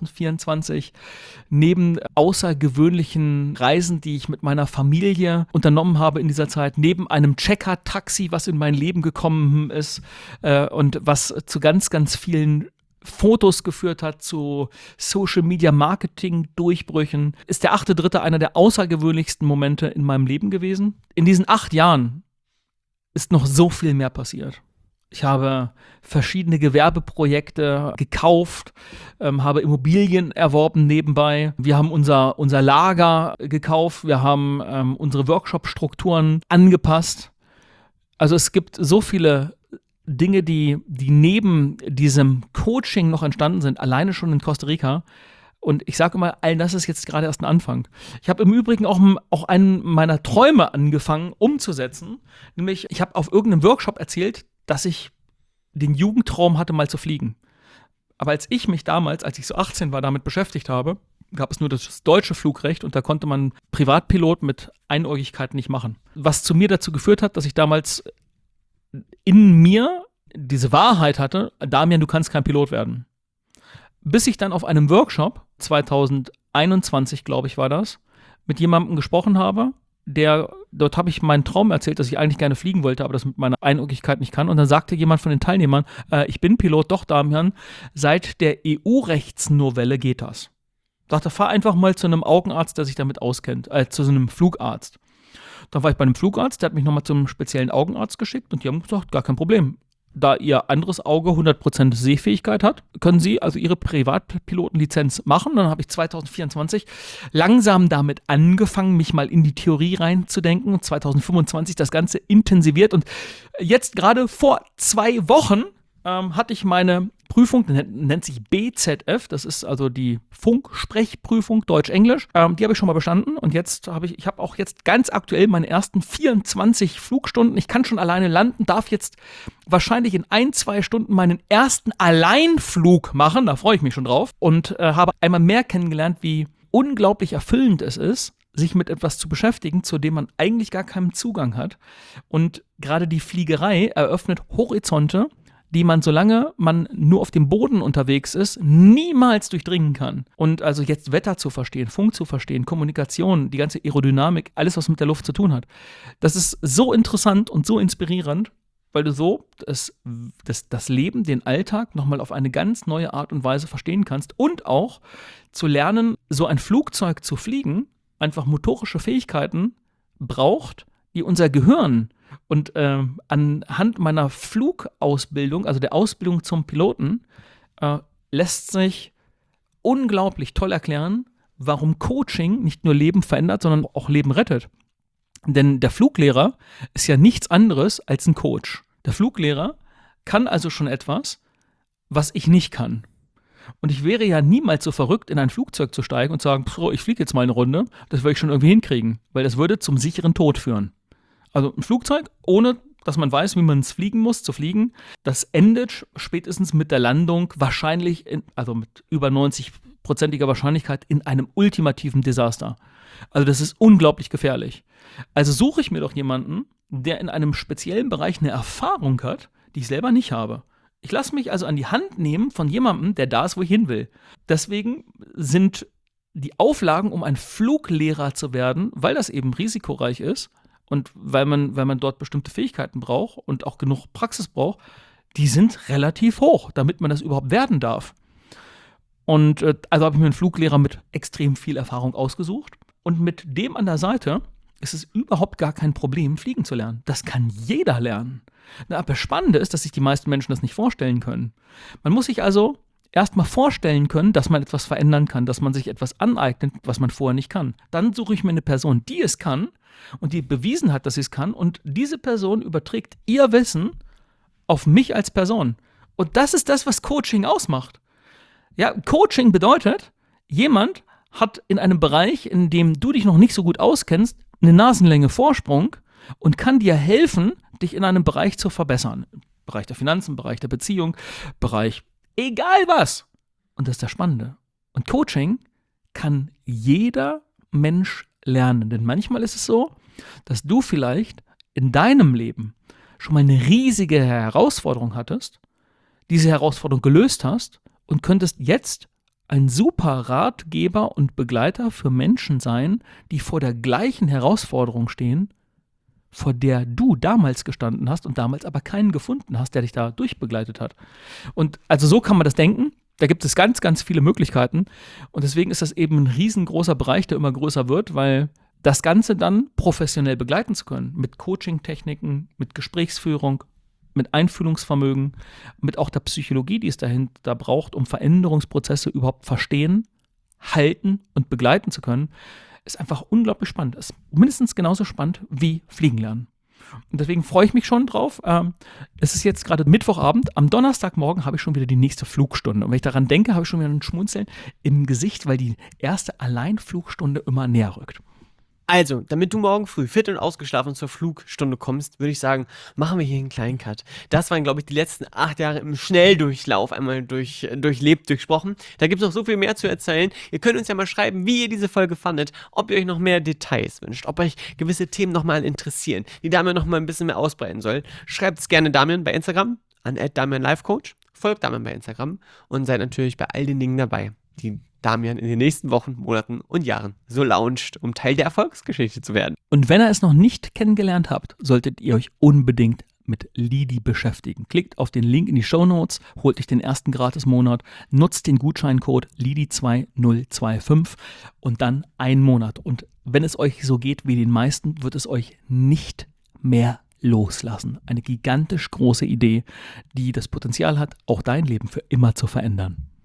2024, neben außergewöhnlichen Reisen, die ich mit meiner Familie unternommen habe in dieser Zeit, neben einem Checker-Taxi, was in mein Leben gekommen ist und was zu ganz, ganz vielen Fotos geführt hat, zu Social-Media-Marketing-Durchbrüchen, ist der 8.3. einer der außergewöhnlichsten Momente in meinem Leben gewesen. In diesen 8 Jahren ist noch so viel mehr passiert. Ich habe verschiedene Gewerbeprojekte gekauft, habe Immobilien erworben nebenbei. Wir haben unser Lager gekauft, wir haben unsere Workshop-Strukturen angepasst. Also es gibt so viele Dinge, die neben diesem Coaching noch entstanden sind, alleine schon in Costa Rica. Und ich sage immer, all das ist jetzt gerade erst ein Anfang. Ich habe im Übrigen auch einen meiner Träume angefangen umzusetzen. Nämlich, ich habe auf irgendeinem Workshop erzählt, dass ich den Jugendtraum hatte, mal zu fliegen. Aber als ich mich damals, als ich so 18 war, damit beschäftigt habe, gab es nur das deutsche Flugrecht und da konnte man Privatpilot mit Einäugigkeit nicht machen. Was zu mir dazu geführt hat, dass ich damals in mir diese Wahrheit hatte, Damian, du kannst kein Pilot werden. Bis ich dann auf einem Workshop, 2021, glaube ich, war das, mit jemandem gesprochen habe, dort habe ich meinen Traum erzählt, dass ich eigentlich gerne fliegen wollte, aber das mit meiner Einäugigkeit nicht kann. Und dann sagte jemand von den Teilnehmern, ich bin Pilot, doch, Damian, seit der EU-Rechtsnovelle geht das. Sagte, fahr einfach mal zu einem Augenarzt, der sich damit auskennt, zu so einem Flugarzt. Dann war ich bei einem Flugarzt, der hat mich nochmal zum speziellen Augenarzt geschickt und die haben gesagt, gar kein Problem. Da Ihr anderes Auge 100% Sehfähigkeit hat, können Sie also Ihre Privatpilotenlizenz machen. Dann habe ich 2024 langsam damit angefangen, mich mal in die Theorie reinzudenken und 2025 das Ganze intensiviert. Und jetzt gerade vor 2 Wochen hatte ich meine Prüfung, nennt sich BZF, das ist also die Funksprechprüfung Deutsch-Englisch. Die habe ich schon mal bestanden und jetzt habe ich auch jetzt ganz aktuell meine ersten 24 Flugstunden. Ich kann schon alleine landen, darf jetzt wahrscheinlich in 1-2 Stunden meinen ersten Alleinflug machen, da freue ich mich schon drauf und habe einmal mehr kennengelernt, wie unglaublich erfüllend es ist, sich mit etwas zu beschäftigen, zu dem man eigentlich gar keinen Zugang hat. Und gerade die Fliegerei eröffnet Horizonte, die man, solange man nur auf dem Boden unterwegs ist, niemals durchdringen kann. Und also jetzt Wetter zu verstehen, Funk zu verstehen, Kommunikation, die ganze Aerodynamik, alles, was mit der Luft zu tun hat. Das ist so interessant und so inspirierend, weil du so das Leben, den Alltag nochmal auf eine ganz neue Art und Weise verstehen kannst und auch zu lernen, so ein Flugzeug zu fliegen, einfach motorische Fähigkeiten braucht, die unser Gehirn und anhand meiner Flugausbildung, also der Ausbildung zum Piloten, lässt sich unglaublich toll erklären, warum Coaching nicht nur Leben verändert, sondern auch Leben rettet. Denn der Fluglehrer ist ja nichts anderes als ein Coach. Der Fluglehrer kann also schon etwas, was ich nicht kann. Und ich wäre ja niemals so verrückt, in ein Flugzeug zu steigen und sagen, ich fliege jetzt mal eine Runde, das würde ich schon irgendwie hinkriegen, weil das würde zum sicheren Tod führen. Also ein Flugzeug, ohne dass man weiß, wie man es fliegen muss, zu fliegen, das endet spätestens mit der Landung wahrscheinlich, also mit über 90%iger Wahrscheinlichkeit, in einem ultimativen Desaster. Also das ist unglaublich gefährlich. Also suche ich mir doch jemanden, der in einem speziellen Bereich eine Erfahrung hat, die ich selber nicht habe. Ich lasse mich also an die Hand nehmen von jemandem, der da ist, wo ich hin will. Deswegen sind die Auflagen, um ein Fluglehrer zu werden, weil das eben risikoreich ist, und weil man dort bestimmte Fähigkeiten braucht und auch genug Praxis braucht, die sind relativ hoch, damit man das überhaupt werden darf. Und also habe ich mir einen Fluglehrer mit extrem viel Erfahrung ausgesucht. Und mit dem an der Seite ist es überhaupt gar kein Problem, fliegen zu lernen. Das kann jeder lernen. Aber das Spannende ist, dass sich die meisten Menschen das nicht vorstellen können. Man muss sich also erstmal vorstellen können, dass man etwas verändern kann, dass man sich etwas aneignet, was man vorher nicht kann. Dann suche ich mir eine Person, die es kann und die bewiesen hat, dass sie es kann, und diese Person überträgt ihr Wissen auf mich als Person. Und das ist das, was Coaching ausmacht. Ja, Coaching bedeutet, jemand hat in einem Bereich, in dem du dich noch nicht so gut auskennst, eine Nasenlänge Vorsprung und kann dir helfen, dich in einem Bereich zu verbessern. Bereich der Finanzen, Bereich der Beziehung, Bereich egal was. Und das ist das Spannende. Und Coaching kann jeder Mensch lernen. Denn manchmal ist es so, dass du vielleicht in deinem Leben schon mal eine riesige Herausforderung hattest, diese Herausforderung gelöst hast und könntest jetzt ein super Ratgeber und Begleiter für Menschen sein, die vor der gleichen Herausforderung stehen, vor der du damals gestanden hast und damals aber keinen gefunden hast, der dich da durchbegleitet hat. Und also so kann man das denken. Da gibt es ganz, ganz viele Möglichkeiten. Und deswegen ist das eben ein riesengroßer Bereich, der immer größer wird, weil das Ganze dann professionell begleiten zu können. Mit Coaching-Techniken, mit Gesprächsführung, mit Einfühlungsvermögen, mit auch der Psychologie, die es dahinter braucht, um Veränderungsprozesse überhaupt verstehen, halten und begleiten zu können, ist einfach unglaublich spannend. Ist mindestens genauso spannend wie Fliegen lernen. Und deswegen freue ich mich schon drauf. Es ist jetzt gerade Mittwochabend. Am Donnerstagmorgen habe ich schon wieder die nächste Flugstunde. Und wenn ich daran denke, habe ich schon wieder ein Schmunzeln im Gesicht, weil die erste Alleinflugstunde immer näher rückt. Also, damit du morgen früh fit und ausgeschlafen zur Flugstunde kommst, würde ich sagen, machen wir hier einen kleinen Cut. Das waren, glaube ich, die letzten 8 Jahre im Schnelldurchlauf einmal durchlebt, durchsprochen. Da gibt es noch so viel mehr zu erzählen. Ihr könnt uns ja mal schreiben, wie ihr diese Folge fandet, ob ihr euch noch mehr Details wünscht, ob euch gewisse Themen nochmal interessieren, die Damian noch mal ein bisschen mehr ausbreiten soll. Schreibt es gerne Damian bei Instagram an @DamianLifeCoach. folgt Damian bei Instagram und seid natürlich bei all den Dingen dabei, die Damian in den nächsten Wochen, Monaten und Jahren so launcht, um Teil der Erfolgsgeschichte zu werden. Und wenn ihr es noch nicht kennengelernt habt, solltet ihr euch unbedingt mit Lidi beschäftigen. Klickt auf den Link in die Shownotes, holt euch den ersten Gratis-Monat, nutzt den Gutscheincode LIDI2025 und dann einen Monat. Und wenn es euch so geht wie den meisten, wird es euch nicht mehr loslassen. Eine gigantisch große Idee, die das Potenzial hat, auch dein Leben für immer zu verändern.